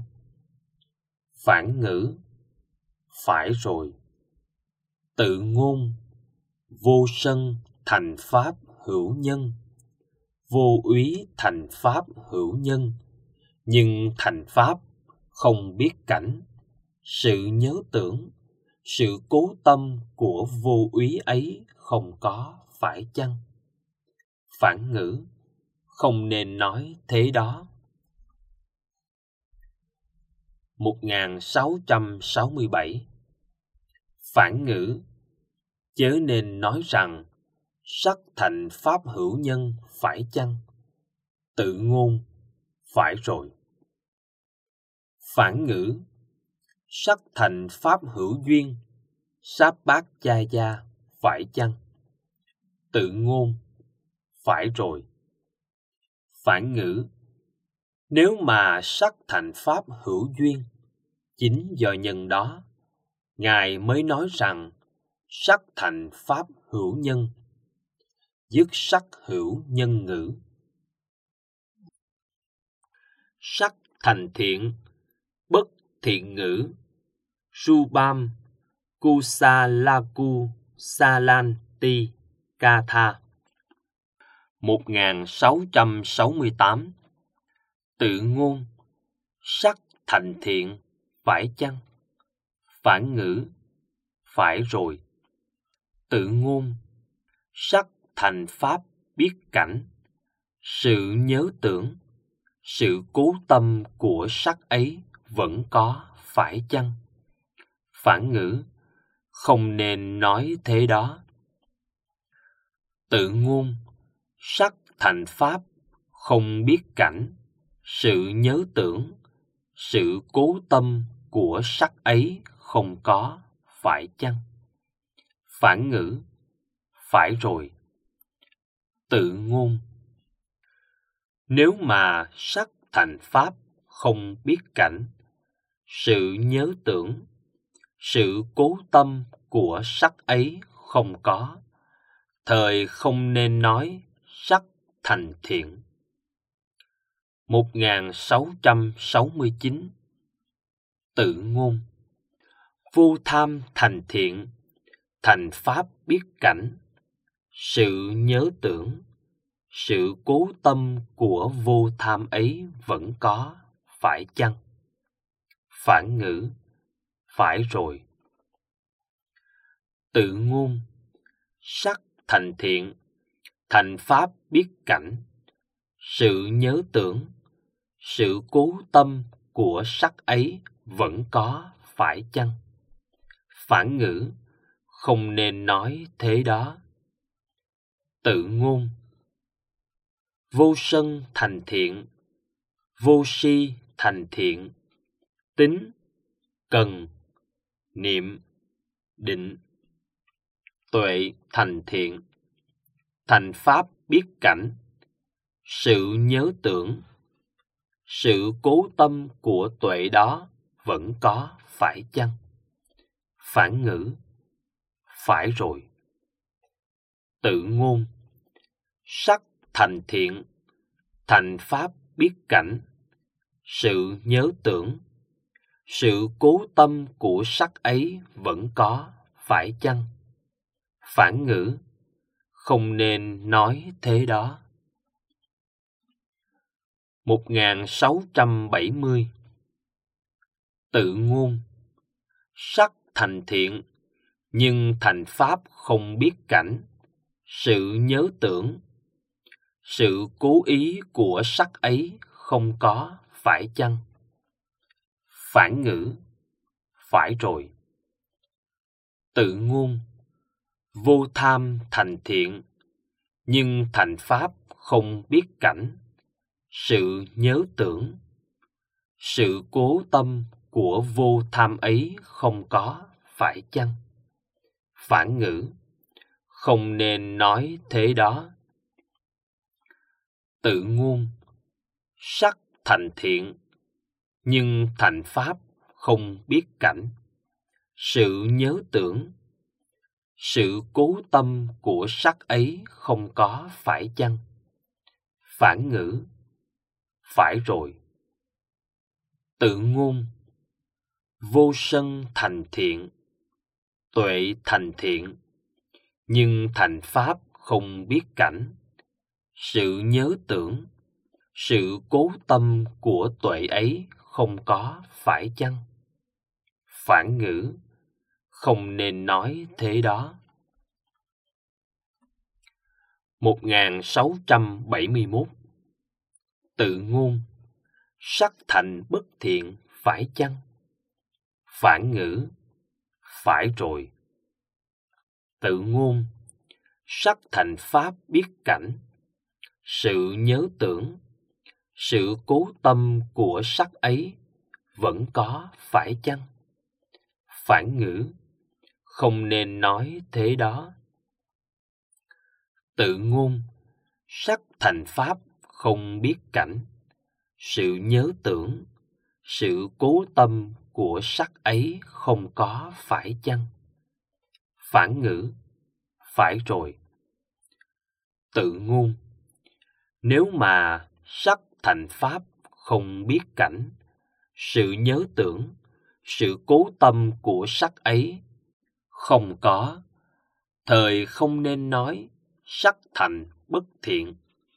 Phản ngữ. Phải rồi. Tự ngôn. Vô sân thành pháp hữu nhân, vô úy thành pháp hữu nhân, nhưng thành pháp không biết cảnh. Sự nhớ tưởng, sự cố tâm của vô úy ấy không có, phải chăng? Phản ngữ: không nên nói thế đó. 1667. Phản ngữ: chớ nên nói rằng sắc thành pháp hữu nhân, phải chăng? Tự ngôn: phải rồi. Phản ngữ: sắc thành pháp hữu duyên, sáp bát cha gia, phải chăng? Tự ngôn: phải rồi. Phản ngữ: nếu mà sắc thành pháp hữu duyên, chính do nhân đó, Ngài mới nói rằng sắc thành pháp hữu nhân, dứt sắc hữu nhân ngữ. Sắc thành thiện, bất thiện ngữ. Subam Kusalaku Salanti Katha. 1668. Tự ngôn: sắc thành thiện, phải chăng? Phản ngữ: phải rồi. Tự ngôn: sắc thành pháp biết cảnh. Sự nhớ tưởng, sự cố tâm của sắc ấy vẫn có, phải chăng? Phản ngữ: không nên nói thế đó. Tự ngôn: sắc thành pháp không biết cảnh. Sự nhớ tưởng, sự cố tâm của sắc ấy không có, phải chăng? Phản ngữ: phải rồi. Tự ngôn: nếu mà sắc thành pháp không biết cảnh, sự nhớ tưởng, sự cố tâm của sắc ấy không có, thời không nên nói sắc thành thiện. 1669. Tự ngôn: vô tham thành thiện, thành pháp biết cảnh. Sự nhớ tưởng, sự cố tâm của vô tham ấy vẫn có, phải chăng? Phản ngữ: phải rồi. Tự ngôn: sắc thành thiện, thành pháp biết cảnh. Sự nhớ tưởng, sự cố tâm của sắc ấy vẫn có, phải chăng? Phản ngữ: không nên nói thế đó. Tự ngôn: vô sân thành thiện, vô si thành thiện. Tín, cần, niệm, định, tuệ thành thiện. Thành pháp biết cảnh. Sự nhớ tưởng, sự cố tâm của tuệ đó vẫn có, phải chăng? Phản ngữ: phải rồi. Tự ngôn: sắc thành thiện, thành pháp biết cảnh. Sự nhớ tưởng, sự cố tâm của sắc ấy vẫn có, phải chăng? Phản ngữ: không nên nói thế đó. 1670. Tự ngôn: sắc thành thiện, nhưng thành pháp không biết cảnh. Sự nhớ tưởng, sự cố ý của sắc ấy không có, phải chăng? Phản ngữ: phải rồi. Tự ngôn: vô tham thành thiện, nhưng thành pháp không biết cảnh. Sự nhớ tưởng, sự cố tâm của vô tham ấy không có, phải chăng? Phản ngữ: không nên nói thế đó. Tự ngôn: sắc thành thiện, nhưng thành pháp không biết cảnh. Sự nhớ tưởng, sự cố tâm của sắc ấy không có, phải chăng? Phản ngữ: phải rồi. Tự ngôn: vô sân thành thiện, tuệ thành thiện, nhưng thành pháp không biết cảnh. Sự nhớ tưởng, sự cố tâm của tuệ ấy không có phải chăng? Phản ngữ, không nên nói thế đó. 1671. Tự ngôn, sắc thành bất thiện phải chăng? Phản ngữ, phải rồi. Tự ngôn, sắc thành pháp biết cảnh. Sự nhớ tưởng, sự cố tâm của sắc ấy vẫn có phải chăng? Phản ngữ, không nên nói thế đó. Tự ngôn, sắc thành pháp không biết cảnh. Sự nhớ tưởng, sự cố tâm của sắc ấy không có phải chăng? Phản ngữ, phải rồi. Tự ngôn, nếu mà sắc thành pháp không biết cảnh, sự nhớ tưởng, sự cố tâm của sắc ấy không có, thời không nên nói sắc thành bất thiện.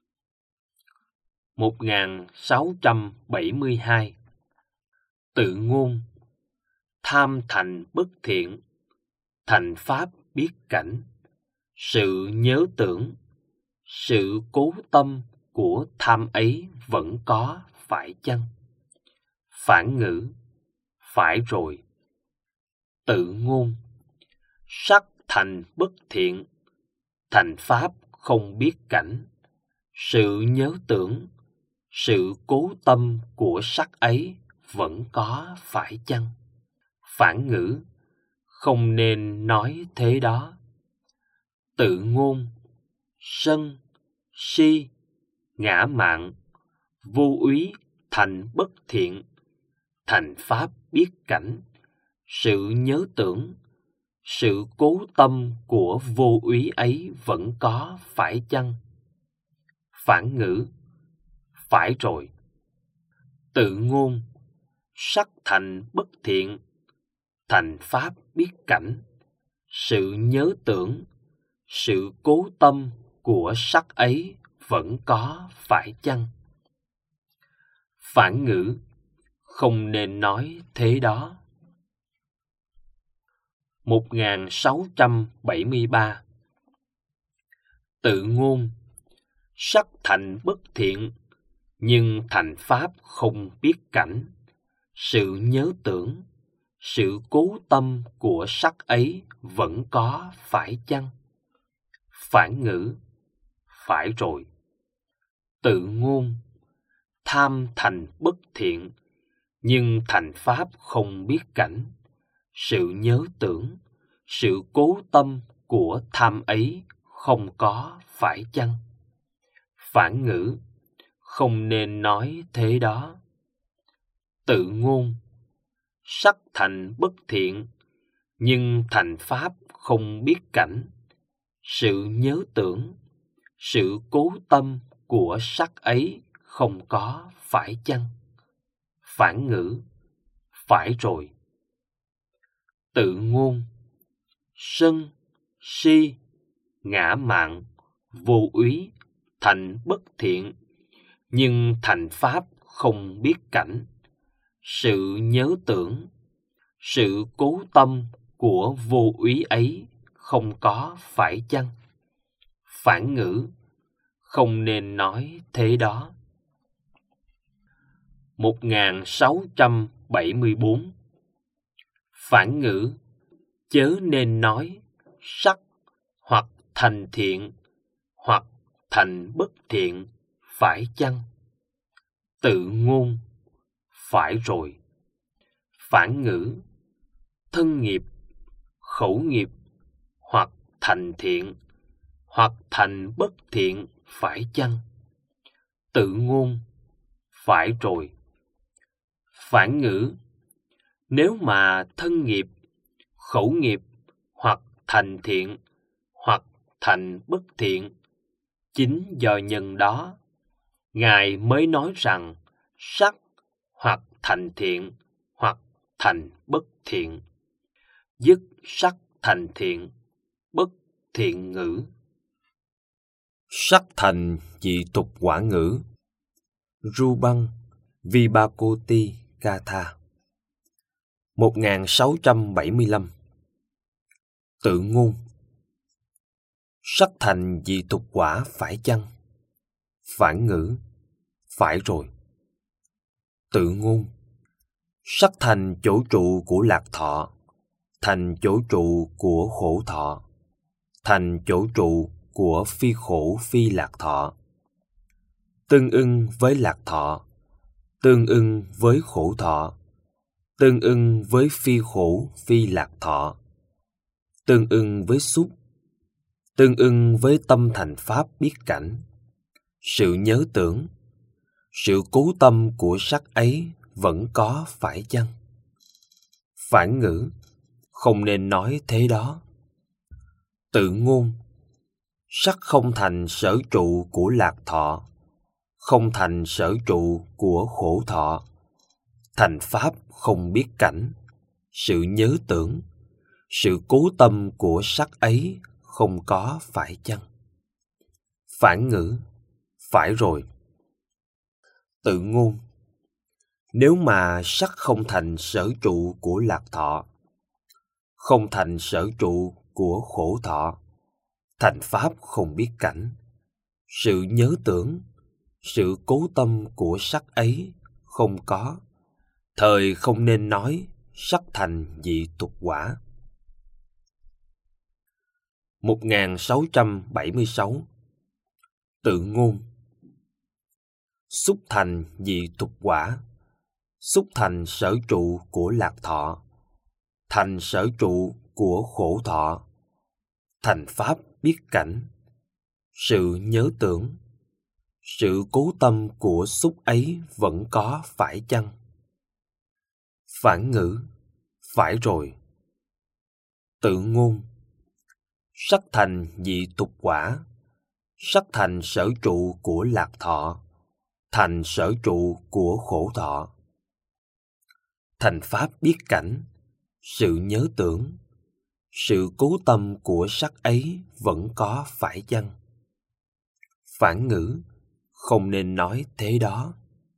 1672. Tự ngôn, tham thành bất thiện, thành pháp biết cảnh. Sự nhớ tưởng, sự cố tâm của tham ấy vẫn có phải chăng? Phản ngữ, phải rồi. Tự ngôn, sắc thành bất thiện, thành pháp không biết cảnh. Sự nhớ tưởng, sự cố tâm của sắc ấy vẫn có phải chăng? Phản ngữ, không nên nói thế đó. Tự ngôn, sân, si, ngã mạn, vô úy thành bất thiện, thành pháp biết cảnh. Sự nhớ tưởng, sự cố tâm của vô úy ấy vẫn có phải chăng? Phản ngữ, phải rồi. Tự ngôn, sắc thành bất thiện, thành pháp biết cảnh. Sự nhớ tưởng, sự cố tâm của sắc ấy vẫn có phải chăng? Phản ngữ, không nên nói thế đó. 1673. Tự ngôn, sắc thành bất thiện, nhưng thành pháp không biết cảnh. Sự nhớ tưởng, sự cố tâm của sắc ấy vẫn có phải chăng? Phản ngữ, phải rồi. Tự ngôn, tham thành bất thiện, nhưng thành pháp không biết cảnh. Sự nhớ tưởng, sự cố tâm của tham ấy không có phải chăng? Phản ngữ, không nên nói thế đó. Tự ngôn, sắc thành bất thiện, nhưng thành pháp không biết cảnh. Sự nhớ tưởng, sự cố tâm của sắc ấy không có phải chăng? Phản ngữ, phải rồi. Tự ngôn, sân, si, ngã mạn, vô úy thành bất thiện, nhưng thành pháp không biết cảnh. Sự nhớ tưởng, sự cố tâm của vô úy ấy không có phải chăng? Phản ngữ, không nên nói thế đó. 1674. Phản ngữ, chớ nên nói sắc hoặc thành thiện hoặc thành bất thiện phải chăng? Tự ngôn, phải rồi. Phản ngữ, thân nghiệp, khẩu nghiệp hoặc thành thiện hoặc thành bất thiện phải chăng? Tự ngôn, phải rồi. Phản ngữ, nếu mà thân nghiệp, khẩu nghiệp hoặc thành thiện hoặc thành bất thiện, chính do nhân đó, Ngài mới nói rằng sắc hoặc thành thiện hoặc thành bất thiện. Dứt sắc thành thiện, bất thiện ngữ. Sắc thành dị tục quả ngữ. Rubăng Vibhakoti Katha. 1675. Tự ngôn. Sắc thành dị tục quả phải chăng? Phản ngữ. Phải rồi. Tự ngôn. Sắc thành chỗ trụ của lạc thọ, thành chỗ trụ của khổ thọ, thành chỗ trụ của phi khổ phi lạc thọ. Tương ưng với lạc thọ, tương ưng với khổ thọ, tương ưng với phi khổ phi lạc thọ, tương ưng với xúc, tương ưng với tâm thành pháp biết cảnh. Sự nhớ tưởng, sự cố tâm của sắc ấy vẫn có phải chăng? Phản ngữ. Không nên nói thế đó. Tự ngôn. Sắc không thành sở trụ của lạc thọ, không thành sở trụ của khổ thọ, thành pháp không biết cảnh. Sự nhớ tưởng, sự cố tâm của sắc ấy không có phải chăng? Phản ngữ. Phải rồi. Tự ngôn. Nếu mà sắc không thành sở trụ của lạc thọ, không thành sở trụ của khổ thọ, thành pháp không biết cảnh. Sự nhớ tưởng, sự cố tâm của sắc ấy không có, thời không nên nói sắc thành dị tục quả. 1676. Tự ngôn. Xúc thành dị tục quả. Xúc thành sở trụ của lạc thọ, thành sở trụ của khổ thọ, thành pháp biết cảnh. Sự nhớ tưởng, sự cố tâm của xúc ấy vẫn có phải chăng? Phản ngữ. Phải rồi. Tự ngôn. Sắc thành dị tục quả. Sắc thành sở trụ của lạc thọ, thành sở trụ của khổ thọ, thành pháp biết cảnh. Sự nhớ tưởng, sự cố tâm của sắc ấy vẫn có phải chăng? Phản ngữ. Không nên nói thế đó.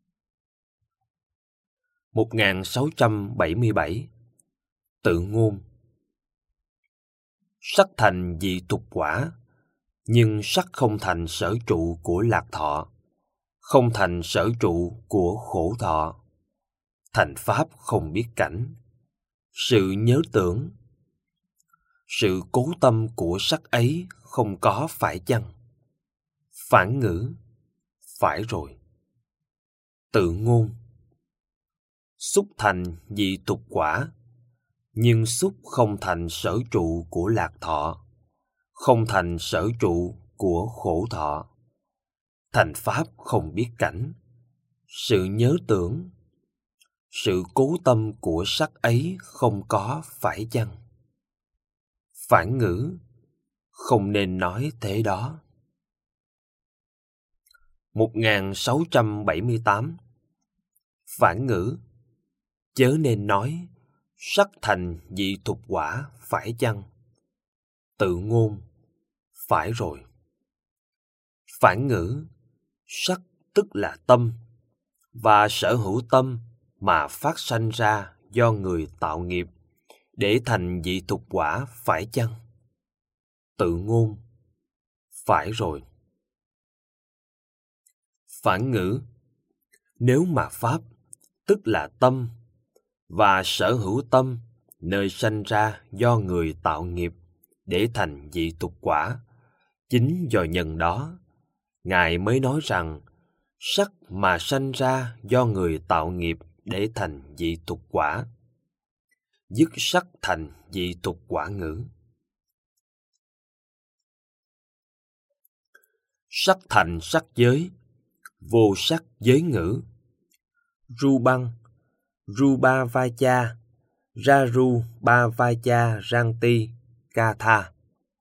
1677. Tự ngôn. Sắc thành dị tục quả, nhưng sắc không thành sở trụ của lạc thọ, không thành sở trụ của khổ thọ, thành pháp không biết cảnh. Sự nhớ tưởng, sự cố tâm của sắc ấy không có phải chăng? Phản ngữ. Phải rồi. Tự ngôn. Xúc thành dị tục quả, nhưng xúc không thành sở trụ của lạc thọ, không thành sở trụ của khổ thọ, thành pháp không biết cảnh. Sự nhớ tưởng, sự cố tâm của sắc ấy không có phải chăng? Phản ngữ. Không nên nói thế đó. 1678. Phản ngữ. Chớ nên nói sắc thành dị tục quả phải chăng? Tự ngôn. Phải rồi. Phản ngữ. Sắc tức là tâm, và sở hữu tâm mà phát sanh ra do người tạo nghiệp để thành dị tục quả phải chăng? Tự ngôn. Phải rồi. Phản ngữ. Nếu mà pháp tức là tâm, và sở hữu tâm nơi sanh ra do người tạo nghiệp để thành dị tục quả, chính do nhân đó, Ngài mới nói rằng sắc mà sanh ra do người tạo nghiệp để thành dị tục quả. Dứt sắc thành dị tục quả ngữ. Sắc thành sắc giới, vô sắc giới ngữ. Rubăng Rubavacha Rarubavacha Ranti Katha.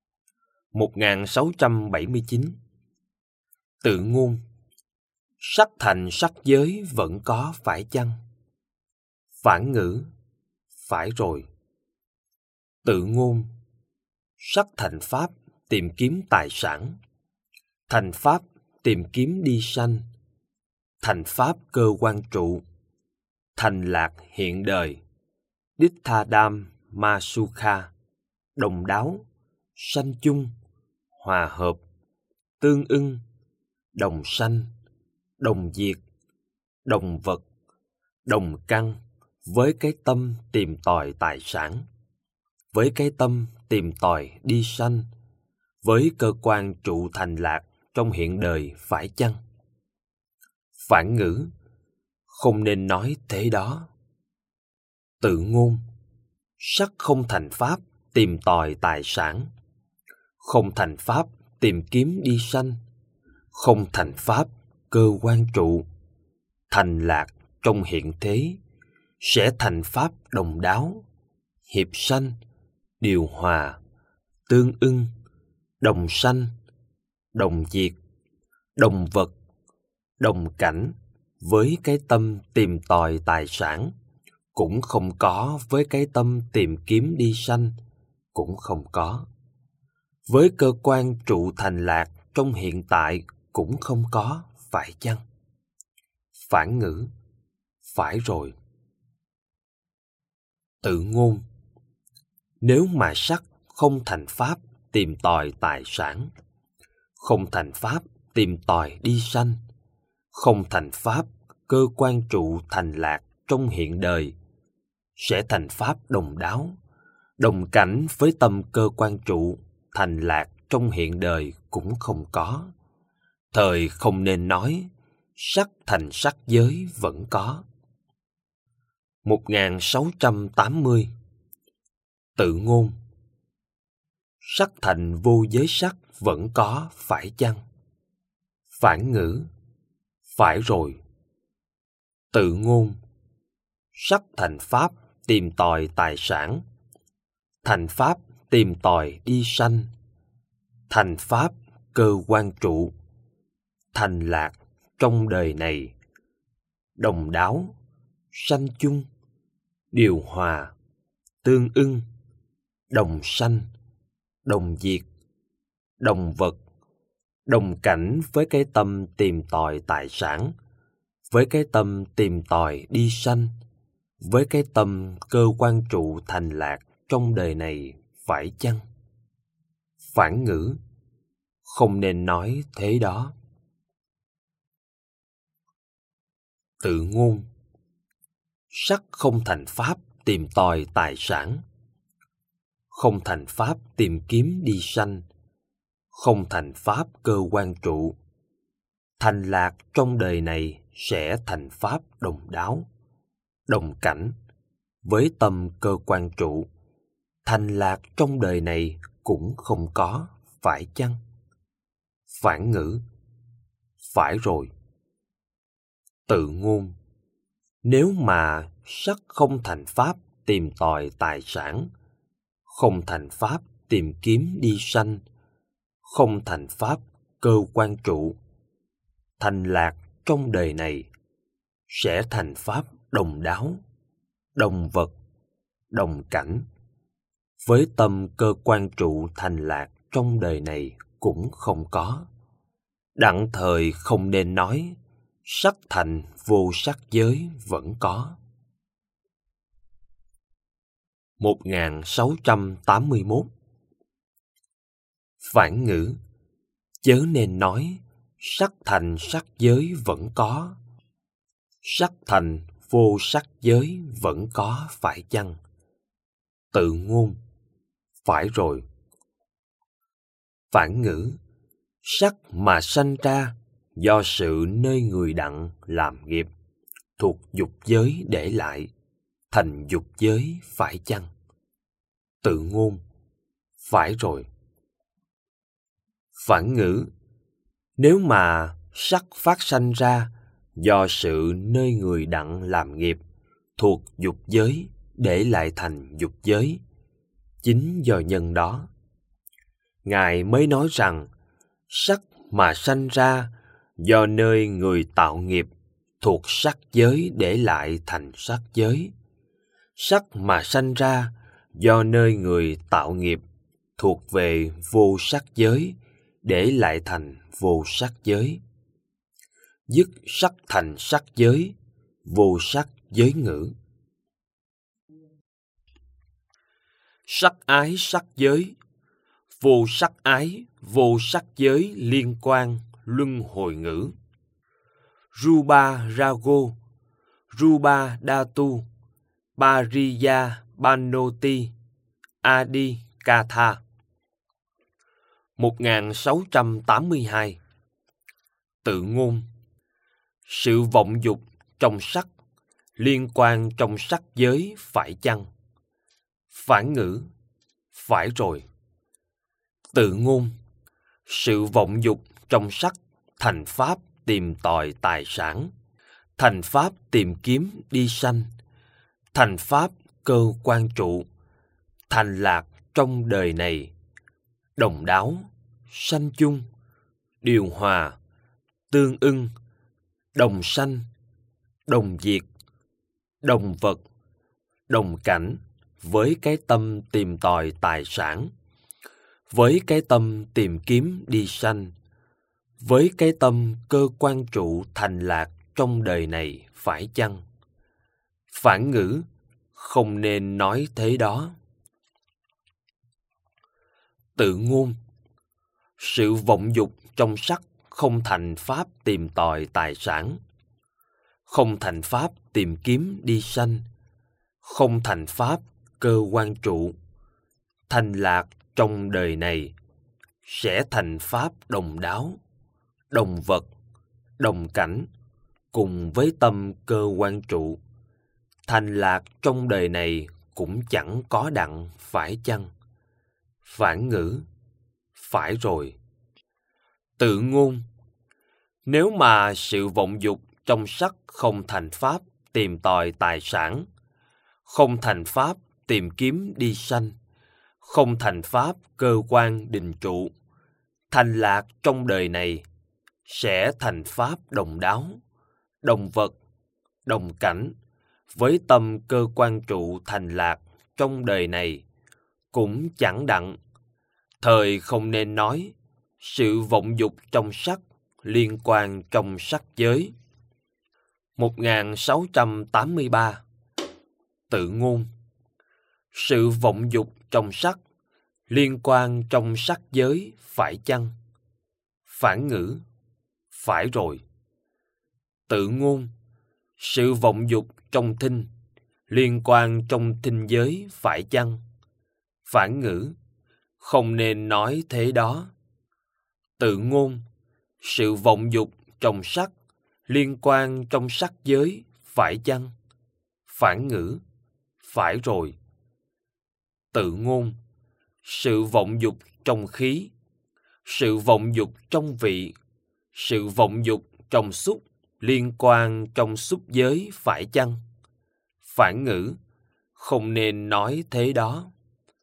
1679. Tự ngôn. Sắc thành sắc giới vẫn có phải chăng? Phản ngữ. Phải rồi. Tự ngôn. Sắc thành pháp tìm kiếm tài sản. Thành pháp tìm kiếm đi sanh. Thành pháp cơ quan trụ. Thành lạc hiện đời. Đitthadam ma sukha. Đồng đáo, sanh chung, hòa hợp, tương ưng, đồng sanh, đồng diệt, đồng vật, đồng căn với cái tâm tìm tòi tài sản, với cái tâm tìm tòi đi sanh, với cơ quan trụ thành lạc trong hiện đời phải chăng? Phản ngữ, không nên nói thế đó. Tự ngôn, sắc không thành pháp tìm tòi tài sản, không thành pháp tìm kiếm đi sanh, không thành pháp cơ quan trụ, thành lạc trong hiện thế, sẽ thành pháp đồng đáo, hiệp sanh, điều hòa, tương ưng, đồng sanh, đồng diệt, đồng vật, đồng cảnh với cái tâm tìm tòi tài sản, cũng không có với cái tâm tìm kiếm đi sanh, cũng không có. Với cơ quan trụ thành lạc trong hiện tại cũng không có, phải chăng? Phản ngữ, phải rồi. Tự ngôn, nếu mà sắc không thành pháp tìm tòi tài sản, không thành pháp tìm tòi đi sanh, không thành pháp cơ quan trụ thành lạc trong hiện đời, sẽ thành pháp đồng đáo, đồng cảnh với tâm cơ quan trụ thành lạc trong hiện đời cũng không có. Thời không nên nói sắc thành sắc giới vẫn có. 1680. Tự ngôn, sắc thành vô giới sắc vẫn có, phải chăng? Phản ngữ, phải rồi. Tự ngôn, sắc thành pháp tìm tòi tài sản, thành pháp tìm tòi đi sanh, thành pháp cơ quan trụ, thành lạc trong đời này, đồng đáo, sanh chung, điều hòa, tương ưng, đồng sanh, đồng diệt, đồng vật, đồng cảnh với cái tâm tìm tòi tài sản, với cái tâm tìm tòi đi sanh, với cái tâm cơ quan trụ thành lạc trong đời này, phải chăng? Phản ngữ, không nên nói thế đó. Tự ngôn, sắc không thành pháp tìm tòi tài sản, không thành pháp tìm kiếm đi sanh, không thành pháp cơ quan trụ, thành lạc trong đời này sẽ thành pháp đồng đáo, đồng cảnh với tâm cơ quan trụ, thành lạc trong đời này cũng không có, phải chăng? Phản ngữ, phải rồi. Tự ngôn, nếu mà sắc không thành pháp tìm tòi tài sản, không thành pháp tìm kiếm đi sanh, không thành pháp cơ quan trụ, thành lạc trong đời này sẽ thành pháp đồng đáo, đồng vật, đồng cảnh với tâm cơ quan trụ thành lạc trong đời này cũng không có. Đặng thời không nên nói sắc thành vô sắc giới vẫn có. 1681. Phản ngữ, chớ nên nói sắc thành sắc giới vẫn có, sắc thành vô sắc giới vẫn có, phải chăng? Tự ngôn, phải rồi. Phản ngữ, sắc mà sanh ra do sự nơi người đặng làm nghiệp, thuộc dục giới để lại, thành dục giới, phải chăng? Tự ngôn, phải rồi. Phản ngữ, nếu mà sắc phát sanh ra do sự nơi người đặng làm nghiệp, thuộc dục giới để lại thành dục giới, chính do nhân đó, Ngài mới nói rằng sắc mà sanh ra do nơi người tạo nghiệp, thuộc sắc giới để lại thành sắc giới. Sắc mà sanh ra do nơi người tạo nghiệp, thuộc về vô sắc giới để lại thành vô sắc giới. Dứt sắc thành sắc giới, vô sắc giới ngữ. Sắc ái sắc giới, vô sắc ái, vô sắc giới liên quan, luân hồi ngữ. Rupa Rago, Rupa Dhatu, Pariya Banoti, Adi Katha. 1682. Tự ngôn. Sự vọng dục trong sắc, liên quan trong sắc giới phải chăng? Phản ngữ. Phải rồi. Tự ngôn. Sự vọng dục trong sắc thành pháp tìm tòi tài sản, thành pháp tìm kiếm đi sanh, thành pháp cơ quan trụ, thành lạc trong đời này, đồng đáo, sanh chung, điều hòa, tương ưng, đồng sanh, đồng diệt, đồng vật, đồng cảnh với cái tâm tìm tòi tài sản, với cái tâm tìm kiếm đi sanh, với cái tâm cơ quan trụ thành lạc trong đời này phải chăng? Phản ngữ. Không nên nói thế đó. Tự ngôn. Sự vọng dục trong sắc không thành pháp tìm tòi tài sản, không thành pháp tìm kiếm đi sanh, không thành pháp cơ quan trụ, thành lạc trong đời này, sẽ thành pháp đồng đáo, đồng vật, đồng cảnh, cùng với tâm cơ quan trụ, thành lạc trong đời này cũng chẳng có đặng phải chăng? Phản ngữ. Phải rồi. Tự ngôn. Nếu mà sự vọng dục trong sắc không thành pháp tìm tòi tài sản, không thành pháp tìm kiếm đi sanh, không thành pháp cơ quan định trụ, thành lạc trong đời này, sẽ thành pháp đồng đáo, đồng vật, đồng cảnh, với tâm cơ quan trụ thành lạc trong đời này, cũng chẳng đặng. Thời không nên nói sự vọng dục trong sắc liên quan trong sắc giới. 1683. Tự ngôn. Sự vọng dục trong sắc liên quan trong sắc giới phải chăng? Phản ngữ. Phải rồi. Tự ngôn. Sự vọng dục trong thinh liên quan trong thinh giới phải chăng? Phản ngữ. Không nên nói thế đó. Tự ngôn. Sự vọng dục trong sắc liên quan trong sắc giới phải chăng? Phản ngữ. Phải rồi. Tự ngôn. Sự vọng dục trong khí, sự vọng dục trong vị, sự vọng dục trong xúc liên quan trong xúc giới phải chăng? Phản ngữ. Không nên nói thế đó.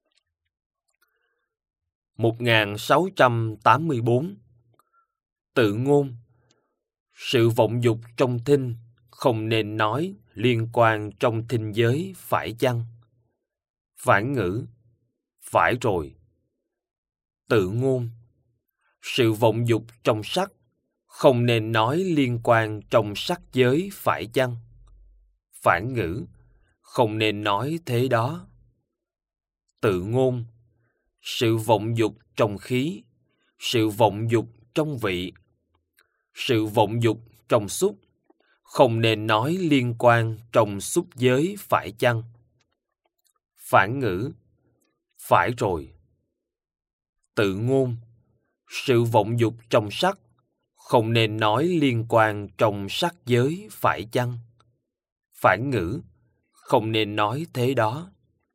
1684. Tự ngôn. Sự vọng dục trong thinh không nên nói liên quan trong thinh giới phải chăng? Phản ngữ. Phải rồi. Tự ngôn. Sự vọng dục trong sắc không nên nói liên quan trong sắc giới phải chăng? Phản ngữ. Không nên nói thế đó. Tự ngôn. Sự vọng dục trong khí, sự vọng dục trong vị, sự vọng dục trong xúc không nên nói liên quan trong xúc giới phải chăng? Phản ngữ. Phải rồi. Tự ngôn. Sự vọng dục trong sắc không nên nói liên quan trong sắc giới phải chăng? Phản ngữ. Không nên nói thế đó.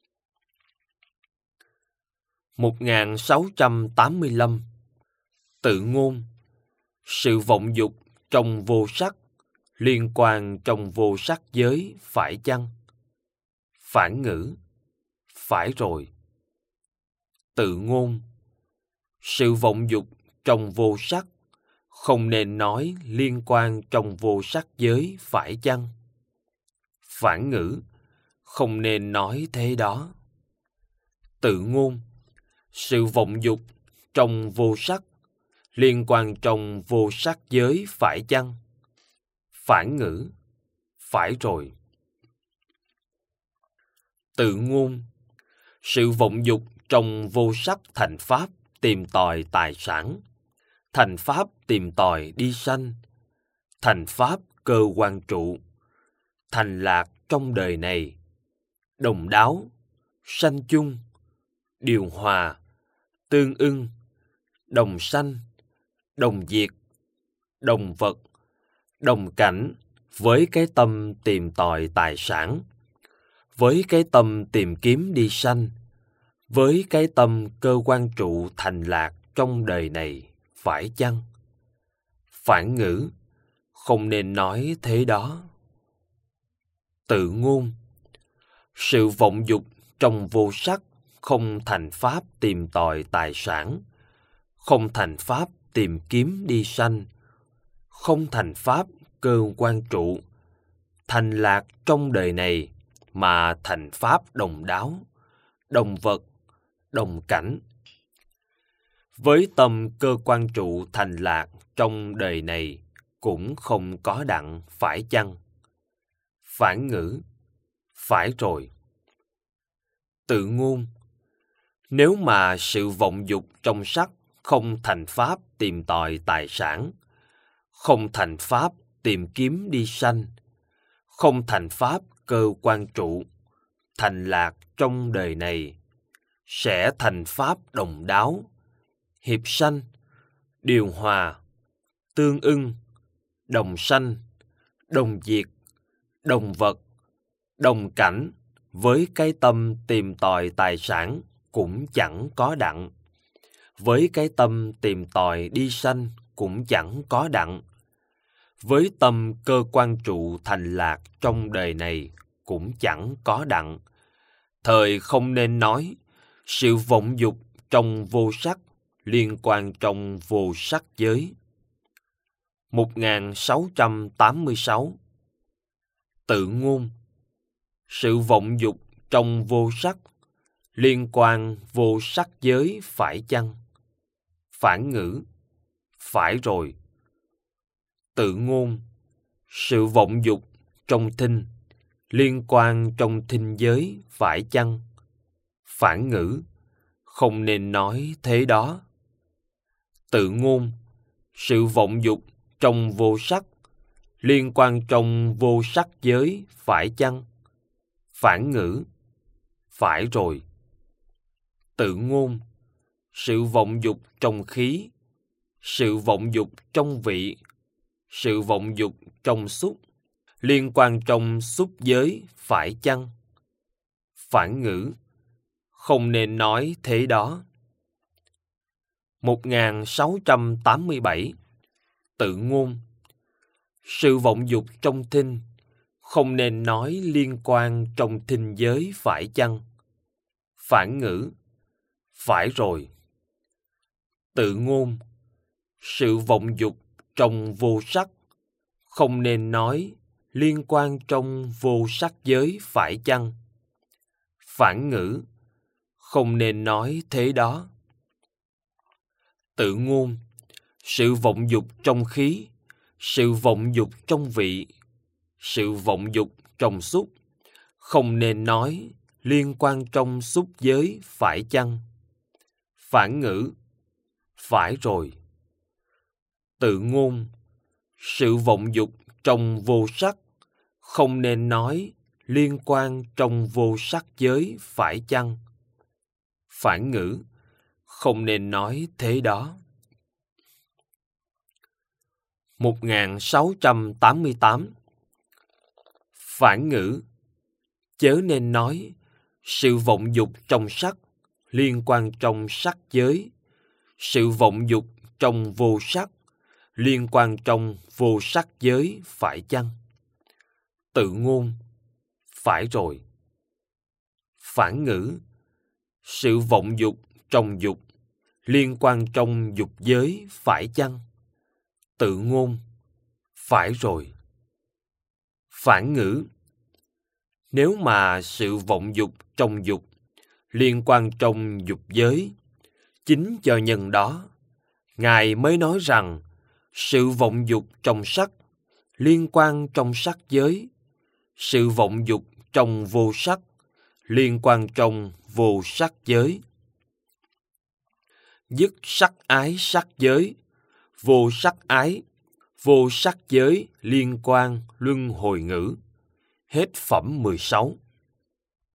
1685. Tự ngôn. Sự vọng dục trong vô sắc liên quan trong vô sắc giới phải chăng? Phản ngữ. Phải rồi. Tự ngôn. Sự vọng dục trong vô sắc không nên nói liên quan trong vô sắc giới phải chăng? Phản ngữ. Không nên nói thế đó. Tự ngôn. Sự vọng dục trong vô sắc liên quan trong vô sắc giới phải chăng? Phản ngữ, phải rồi. Tự ngôn, sự vọng dục trong vô sắc thành pháp tìm tòi tài sản, thành pháp tìm tòi đi sanh, thành pháp cơ quan trụ, thành lạc trong đời này, đồng đáo, sanh chung, điều hòa, tương ưng, đồng sanh, đồng diệt, đồng vật, đồng cảnh với cái tâm tìm tòi tài sản, với cái tâm tìm kiếm đi sanh, với cái tâm cơ quan trụ thành lạc trong đời này, phải chăng? Phản ngữ, không nên nói thế đó. Tự ngôn, sự vọng dục trong vô sắc không thành pháp tìm tòi tài sản, không thành pháp tìm kiếm đi sanh, không thành pháp cơ quan trụ, thành lạc trong đời này mà thành pháp đồng đáo, đồng vật, đồng cảnh. Với tâm cơ quan trụ thành lạc trong đời này cũng không có đặng, phải chăng? Phản ngữ, phải rồi. Tự ngôn, nếu mà sự vọng dục trong sắc không thành pháp tìm tòi tài sản, không thành pháp tìm kiếm đi sanh, không thành pháp cơ quan trụ, thành lạc trong đời này, sẽ thành pháp đồng đáo, hiệp sanh, điều hòa, tương ưng, đồng sanh, đồng diệt, đồng vật, đồng cảnh với cái tâm tìm tòi tài sản cũng chẳng có đặng, với cái tâm tìm tòi đi sanh cũng chẳng có đặng, với tâm cơ quan trụ thành lạc trong đời này cũng chẳng có đặng. Thời không nên nói sự vọng dục trong vô sắc liên quan trong vô sắc giới. 1686. Tự ngôn, sự vọng dục trong vô sắc liên quan vô sắc giới phải chăng? Phản ngữ, phải rồi. Tự ngôn, sự vọng dục trong thinh liên quan trong thinh giới phải chăng? Phản ngữ, không nên nói thế đó. Tự ngôn, sự vọng dục trong vô sắc liên quan trong vô sắc giới phải chăng? Phản ngữ, phải rồi. Tự ngôn, sự vọng dục trong khí, sự vọng dục trong vị, sự vọng dục trong xúc liên quan trong xúc giới phải chăng? Phản ngữ, không nên nói thế đó. 1687. Tự ngôn, sự vọng dục trong thinh không nên nói liên quan trong thinh giới phải chăng? Phản ngữ, phải rồi. Tự ngôn, sự vọng dục trong vô sắc không nên nói liên quan trong vô sắc giới phải chăng? Phản ngữ, không nên nói thế đó. Tự ngôn, sự vọng dục trong khí, sự vọng dục trong vị, sự vọng dục trong xúc không nên nói liên quan trong xúc giới phải chăng? Phản ngữ, phải rồi. Tự ngôn, sự vọng dục trong vô sắc không nên nói liên quan trong vô sắc giới phải chăng? Phản ngữ, không nên nói thế đó. 1688. Phản ngữ, chớ nên nói sự vọng dục trong sắc liên quan trong sắc giới, sự vọng dục trong vô sắc liên quan trong vô sắc giới phải chăng? Tự ngôn, phải rồi. Phản ngữ, sự vọng dục trong dục liên quan trong dục giới phải chăng? Tự ngôn, phải rồi. Phản ngữ, nếu mà sự vọng dục trong dục liên quan trong dục giới, Chính do nhân đó, Ngài mới nói rằng sự vọng dục trong sắc liên quan trong sắc giới, sự vọng dục trong vô sắc liên quan trong vô sắc giới. Dứt sắc ái sắc giới, vô sắc giới liên quan luân hồi ngữ. Hết phẩm 16.